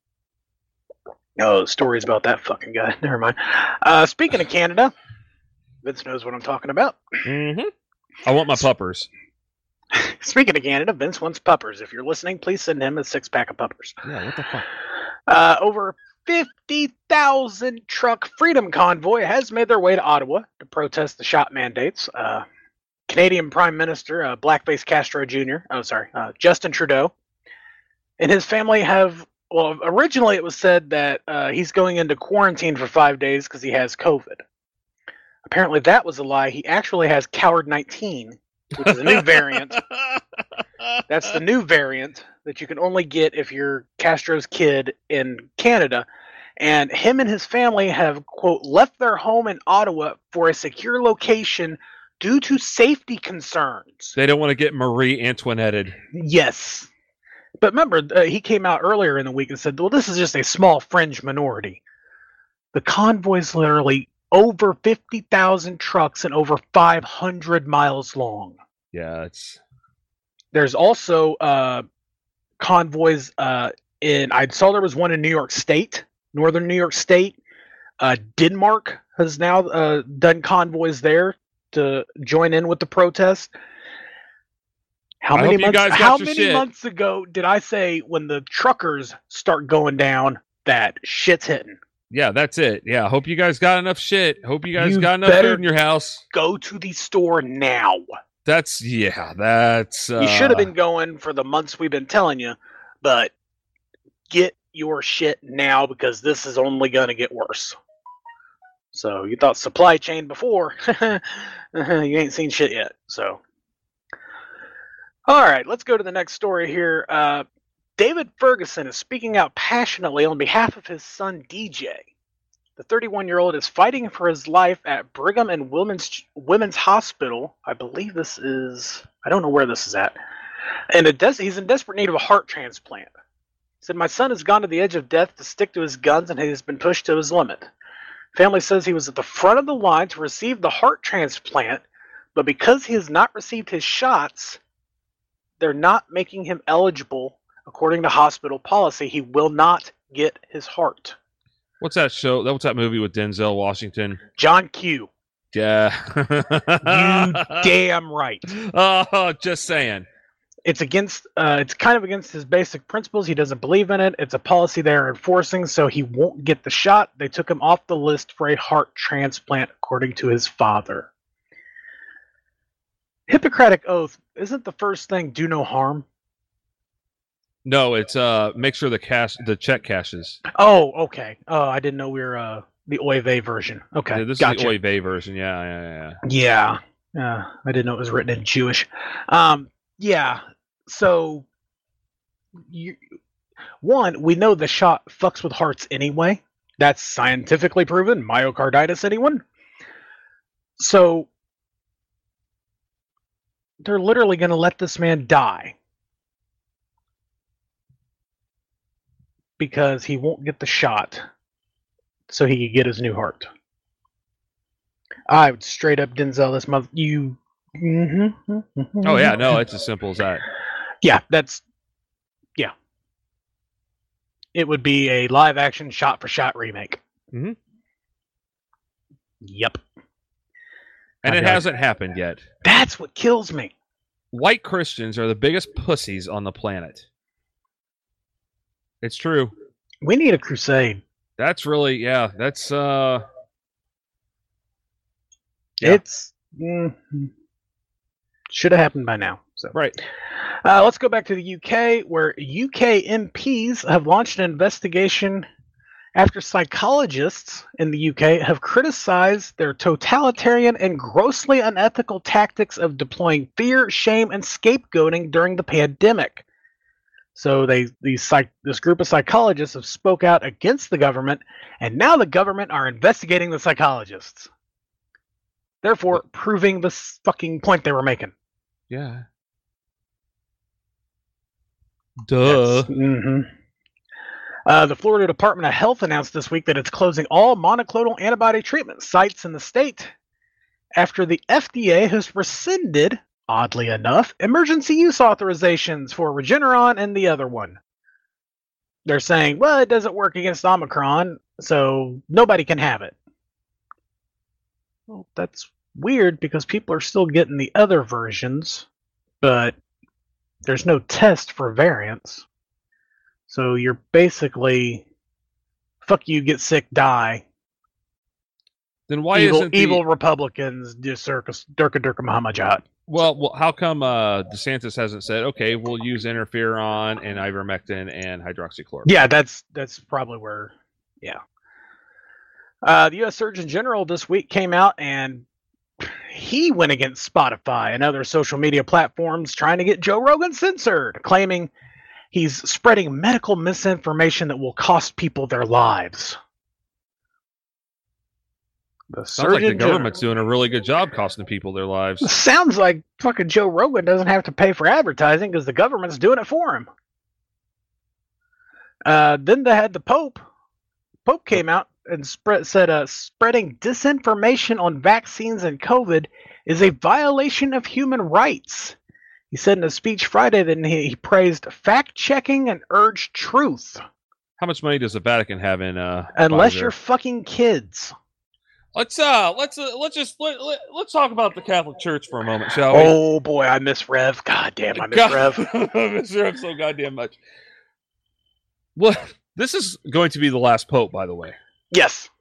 Oh, stories about that fucking guy. Never mind. Uh, speaking of Canada, Vince knows what I'm talking about. Mm-hmm. I want my puppers. Speaking of Canada, Vince wants puppers. If you're listening, please send him a six pack of puppers. Yeah, what the fuck? Uh, over fifty thousand truck freedom convoy has made their way to Ottawa to protest the shot mandates. Uh, Canadian Prime Minister uh, Blackface Castro Junior Oh, sorry, uh, Justin Trudeau and his family have. Well, originally it was said that uh, he's going into quarantine for five days because he has COVID. Apparently, that was a lie. He actually has Coward nineteen, which is a new variant. That's the new variant that you can only get if you're Castro's kid in Canada. And him and his family have, quote, left their home in Ottawa for a secure location due to safety concerns. They don't want to get Marie Antoinetted. Yes. But remember, uh, he came out earlier in the week and said, well, this is just a small fringe minority. The convoy's literally over fifty thousand trucks and over five hundred miles long. Yeah, it's... There's also uh, convoys uh, in... I saw there was one in New York State, northern New York State. Uh, Denmark has now uh, done convoys there to join in with the protest. How I many hope you months? guys got How your many shit. months ago did I say when the truckers start going down that shit's hitting? Yeah, that's it. Yeah, hope you guys got enough shit. Hope you guys You got enough better food in your house. Go to the store now. That's yeah. That's uh, You should have been going for the months we've been telling you, but get your shit now because this is only going to get worse. So you thought supply chain before, you ain't seen shit yet. So, all right, let's go to the next story here. Uh, David Ferguson is speaking out passionately on behalf of his son D J. The thirty-one-year-old is fighting for his life at Brigham and Women's Women's Hospital. I believe this is, I don't know where this is at. And a des- he's in desperate need of a heart transplant. He said, my son has gone to the edge of death to stick to his guns and he has been pushed to his limit. Family says he was at the front of the line to receive the heart transplant, but because he has not received his shots, they're not making him eligible. According to hospital policy, he will not get his heart. What's that show? What's that movie with Denzel Washington? John Q. Yeah. You damn right. Oh, just saying. It's against. Uh, it's kind of against his basic principles. He doesn't believe in it. It's a policy they're enforcing, so he won't get the shot. They took him off the list for a heart transplant, according to his father. Hippocratic Oath isn't the first thing do no harm. No, it's uh, make sure the cash, the check cashes. Oh, okay. Oh, I didn't know we were uh, the Oy vey version. Okay, Yeah, this gotcha. is the Oy vey version. Yeah, yeah, yeah. Yeah, uh, I didn't know it was written in Jewish. Um, yeah, so you, one, we know the shot fucks with hearts anyway. That's scientifically proven. Myocarditis, anyone? So they're literally going to let this man die because he won't get the shot so he could get his new heart. I would straight up Denzel this month. You. Mm-hmm, mm-hmm, Oh yeah, no, it's as simple as that. Yeah, that's. Yeah. It would be a live action shot for shot remake. Mm-hmm. Yep. And I'd it be like, hasn't happened yet. That's what kills me. White Christians are the biggest pussies on the planet. It's true. We need a crusade. That's really, yeah, that's, uh... Yeah. It's... Mm, should have happened by now. So. Right. Uh, let's go back to the U K, where U K M Ps have launched an investigation after psychologists in the U K have criticized their totalitarian and grossly unethical tactics of deploying fear, shame, and scapegoating during the pandemic. So they these psych, this group of psychologists have spoke out against the government, and now the government are investigating the psychologists. Therefore, proving the fucking point they were making. Yeah. Duh. Mm-hmm. Uh, the Florida Department of Health announced this week that it's closing all monoclonal antibody treatment sites in the state after the F D A has rescinded, oddly enough, emergency use authorizations for Regeneron and the other one. They're saying, well, it doesn't work against Omicron, so nobody can have it. Well, that's weird because people are still getting the other versions, but there's no test for variants. So you're basically, fuck you, get sick, die. Then why evil, isn't the... evil Republicans do circus Durka Durka Muhammad Jihad? Well, well, how come uh, DeSantis hasn't said, okay, we'll use interferon and ivermectin and hydroxychloroquine? Yeah, that's that's probably where, yeah. Uh, the U S Surgeon General this week came out and he went against Spotify and other social media platforms trying to get Joe Rogan censored, claiming he's spreading medical misinformation that will cost people their lives. The Sounds like the Surgeon government's General. doing a really good job costing people their lives. Sounds like fucking Joe Rogan doesn't have to pay for advertising because the government's doing it for him. Uh, then they had the Pope. Pope came out and spread, said uh, spreading disinformation on vaccines and COVID is a violation of human rights. He said in a speech Friday that he, he praised fact-checking and urged truth. How much money does the Vatican have in uh Unless Pfizer? you're fucking kids. Let's uh let's uh, let's just let, let, let's talk about the Catholic Church for a moment, shall we? Oh boy, I miss Rev. God damn, I miss God, Rev. I miss Rev so goddamn much. Well, this is going to be the last pope, by the way. Yes.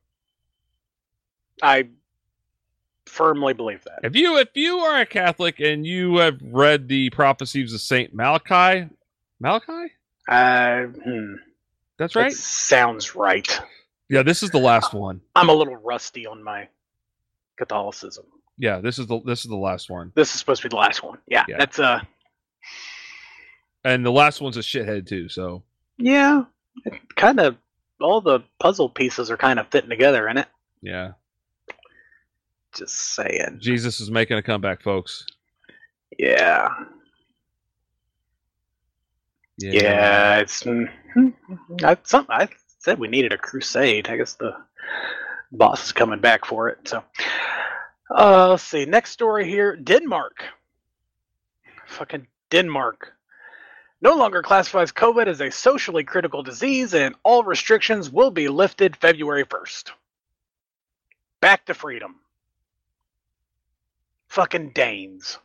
I firmly believe that. If you if you are a Catholic and you have read the prophecies of Saint Malachi, Malachi? Uh, hmm. That's right. That sounds right. Yeah, this is the last one. I'm a little rusty on my Catholicism. Yeah, this is the this is the last one. This is supposed to be the last one. Yeah, Yeah. that's uh And the last one's a shithead too, so yeah, it kind of all the puzzle pieces are kind of fitting together in it. yeah. Just saying. Jesus is making a comeback, folks. Yeah. Yeah. Yeah, it's mm, I, some, I said we needed a crusade. I guess the boss is coming back for it. So, uh, let's see. Next story here: Denmark. Fucking Denmark no longer classifies COVID as a socially critical disease, and all restrictions will be lifted February first. Back to freedom. Fucking Danes.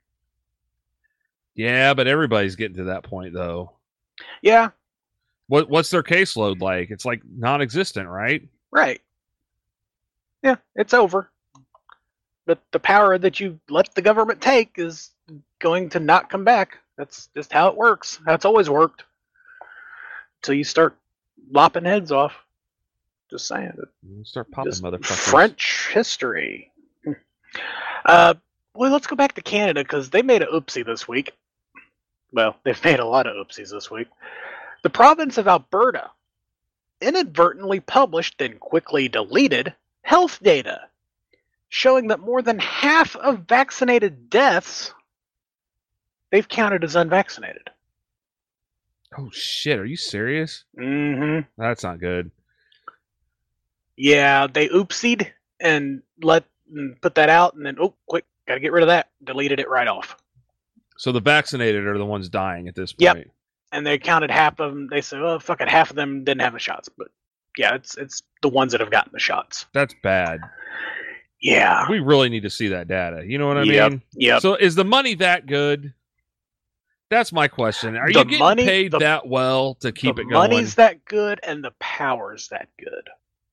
Yeah, but everybody's getting to that point though. Yeah, What what's their caseload like? It's like non-existent, right? right. Yeah, it's over. But the power that you let the government take is going to not come back. That's just how it works. That's always worked. Until you start lopping heads off. Just saying. Start popping Just motherfuckers. French history. Uh, well, let's go back to Canada because they made a oopsie this week. Well, they've made a lot of oopsies this week. The province of Alberta inadvertently published, then quickly deleted, health data showing that more than half of vaccinated deaths they've counted as unvaccinated. Oh shit, are you serious? Mm-hmm. That's not good. Yeah, they oopsied and let and put that out, and then, oh, quick, gotta get rid of that. Deleted it right off. So the vaccinated are the ones dying at this point. Yep. And they counted half of them. They said, well, fuck it, half of them didn't have the shots. But yeah, it's it's the ones that have gotten the shots. That's bad. Yeah. We really need to see that data. You know what I Yep, mean? yep. So is the money that good? That's my question. Are The you getting money- paid the- that well to keep the it going? money's that good and the power's that good.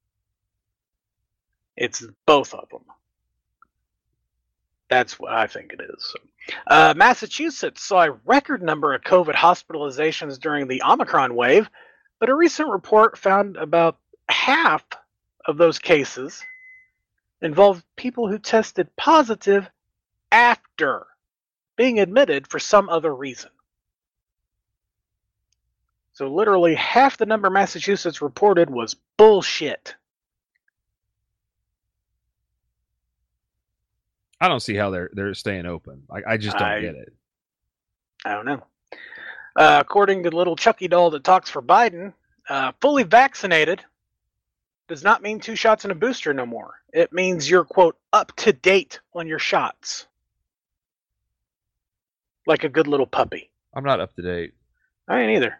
It's both of them. That's what I think it is. Uh, Massachusetts saw a record number of COVID hospitalizations during the Omicron wave, but a recent report found about half of those cases involved people who tested positive after being admitted for some other reason. So literally half the number Massachusetts reported was bullshit. I don't see how they're they're staying open. I, I just don't I, get it. I don't know. Uh, according to the little Chucky doll that talks for Biden, uh, fully vaccinated does not mean two shots and a booster no more. It means you're, quote, up to date on your shots. Like a good little puppy. I'm not up to date. I ain't either.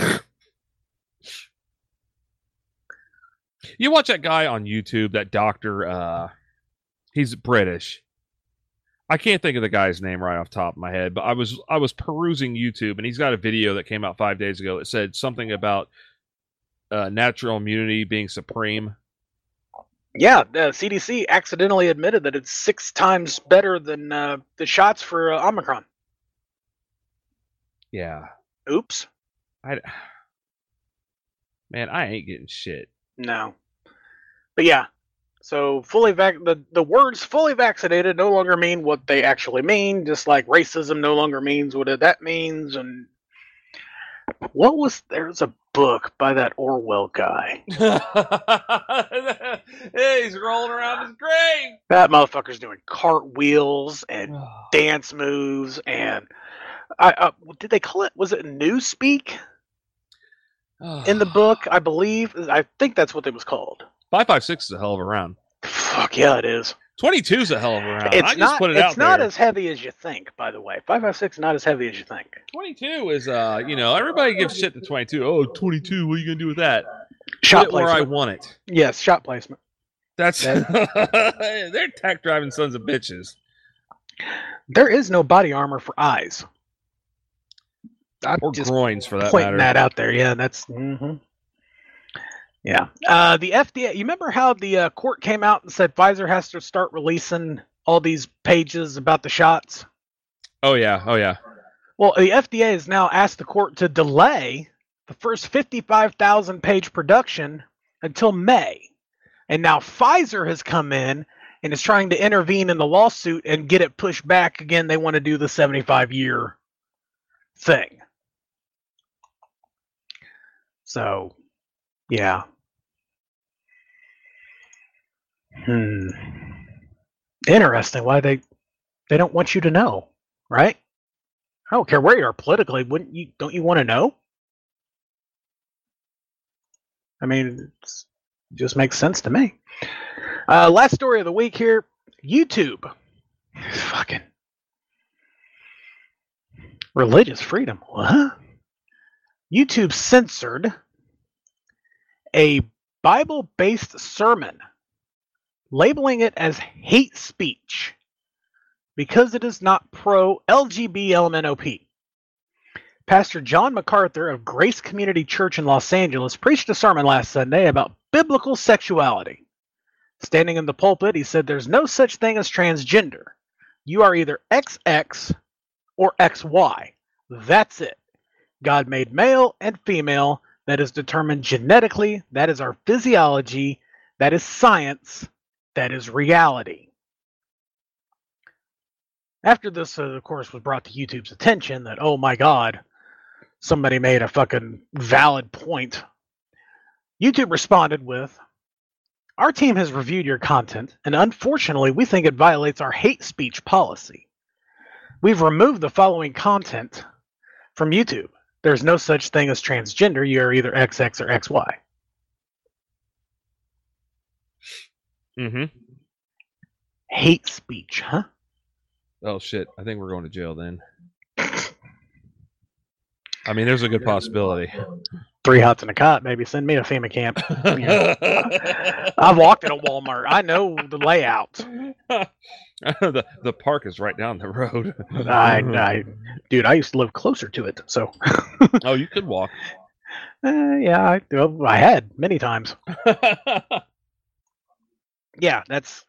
You watch that guy on YouTube, that doctor, uh, he's British. I can't think of the guy's name right off the top of my head, but I was I was perusing YouTube, and he's got a video that came out five days ago that said something about uh, natural immunity being supreme. Yeah, the C D C accidentally admitted that it's six times better than uh, the shots for uh, Omicron. Yeah. Oops. I, man, I ain't getting shit. No. But yeah, so fully vac- the, the words fully vaccinated no longer mean what they actually mean, just like racism no longer means what it, that means. And what was, there's a book by that Orwell guy. Yeah, he's rolling around his grave. That motherfucker's doing cartwheels and dance moves. And I uh, did they call it, was it Newspeak? In the book, I believe, I think that's what it was called. five five six is a hell of a round. Fuck yeah, it is. twenty-two is a hell of a round. It's I just not, put it it's out not there. as heavy as you think, by the way. five five six is not as heavy as you think. twenty-two is, uh, you know, everybody gives shit to twenty-two. Oh, twenty-two, what are you going to do with that? Shot Put it where I placement. want it. Yes, shot placement. That's they're tack driving sons of bitches. There is no body armor for eyes. I'm Or just groins, for that pointing matter. that out there. Yeah, that's... Mm-hmm. Yeah. Uh, the F D A, you remember how the uh, court came out and said Pfizer has to start releasing all these pages about the shots? Oh, yeah. Oh, yeah. Well, the F D A has now asked the court to delay the first fifty-five thousand page production until May. And now Pfizer has come in and is trying to intervene in the lawsuit and get it pushed back again. They want to do the seventy-five year thing. So, yeah. Hmm. Interesting. Why they they don't want you to know, right? I don't care where you are politically. Wouldn't you? Don't you want to know? I mean, it's, it just makes sense to me. Uh, last story of the week here: YouTube. Fucking religious freedom. What? YouTube censored a Bible-based sermon, labeling it as hate speech because it is not pro-L G B L M N O P. Pastor John MacArthur of Grace Community Church in Los Angeles preached a sermon last Sunday about biblical sexuality. Standing in the pulpit, he said, "There's no such thing as transgender. You are either X X or X Y. That's it. God made male and female. That is determined genetically. That is our physiology. That is science. That is reality." After this, uh, of course, was brought to YouTube's attention that, oh my God, somebody made a fucking valid point. YouTube responded with, "Our team has reviewed your content, and unfortunately, we think it violates our hate speech policy. We've removed the following content from YouTube. There's no such thing as transgender. You're either X X or X Y. Mm-hmm. Hate speech, huh? Oh, shit. I think we're going to jail then. I mean, there's a good possibility. Three hots in a cot, maybe. Send me a FEMA camp. I've walked at a Walmart. I know the layout. the the park is right down the road. I, I, dude, I used to live closer to it, so. Oh, you could walk. Uh, yeah, I, well, I had many times. Yeah, that's.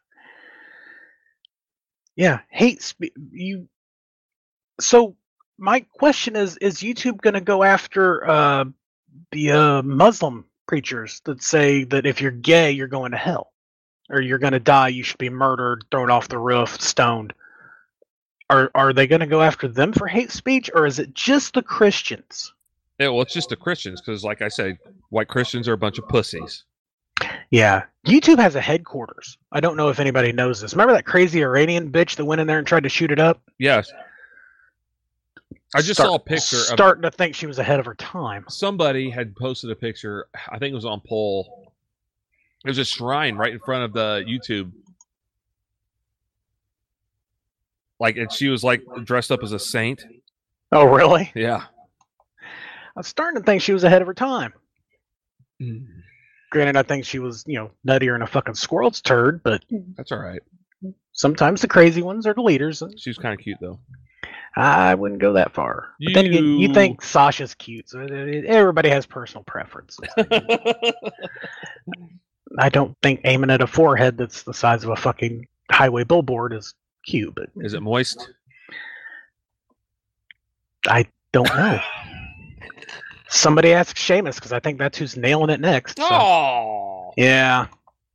Yeah, hate speech. You. So my question is: is YouTube going to go after uh, the uh, Muslim preachers that say that if you're gay, you're going to hell, or you're going to die. You should be murdered, thrown off the roof, stoned. Are are they going to go after them for hate speech, or is it just the Christians? Yeah, well, it's just the Christians because, like I said, white Christians are a bunch of pussies. Yeah, YouTube has a headquarters. I don't know if anybody knows this. Remember that crazy Iranian bitch that went in there and tried to shoot it up? Yes. I just Start- saw a picture of starting to think she was ahead of her time. somebody had posted a picture. I think it was on Poll. There's a shrine right in front of the YouTube. Like, and she was like dressed up as a saint. Oh, really? Yeah. I was starting to think she was ahead of her time. Mm. Granted, I think she was, you know, nuttier than a fucking squirrel's turd, but That's all right. sometimes the crazy ones are the leaders. She was kind of cute, though. I wouldn't go that far. But then again, you You- think Sasha's cute, so everybody has personal preferences. I don't think aiming at a forehead that's the size of a fucking highway billboard is cute, but Is it moist? I don't know. Somebody ask Seamus, because I think that's who's nailing it next. so- Oh. Yeah.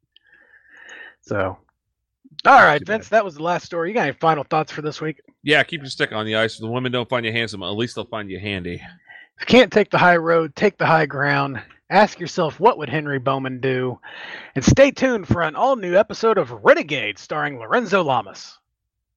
So, all right, Vince, that was the last story. You got any final thoughts for this week? Yeah, keep your stick on the ice. If the women don't find you handsome, at least they'll find you handy. If you can't take the high road, take the high ground. Ask yourself, what would Henry Bowman do? And stay tuned for an all-new episode of Renegade starring Lorenzo Lamas.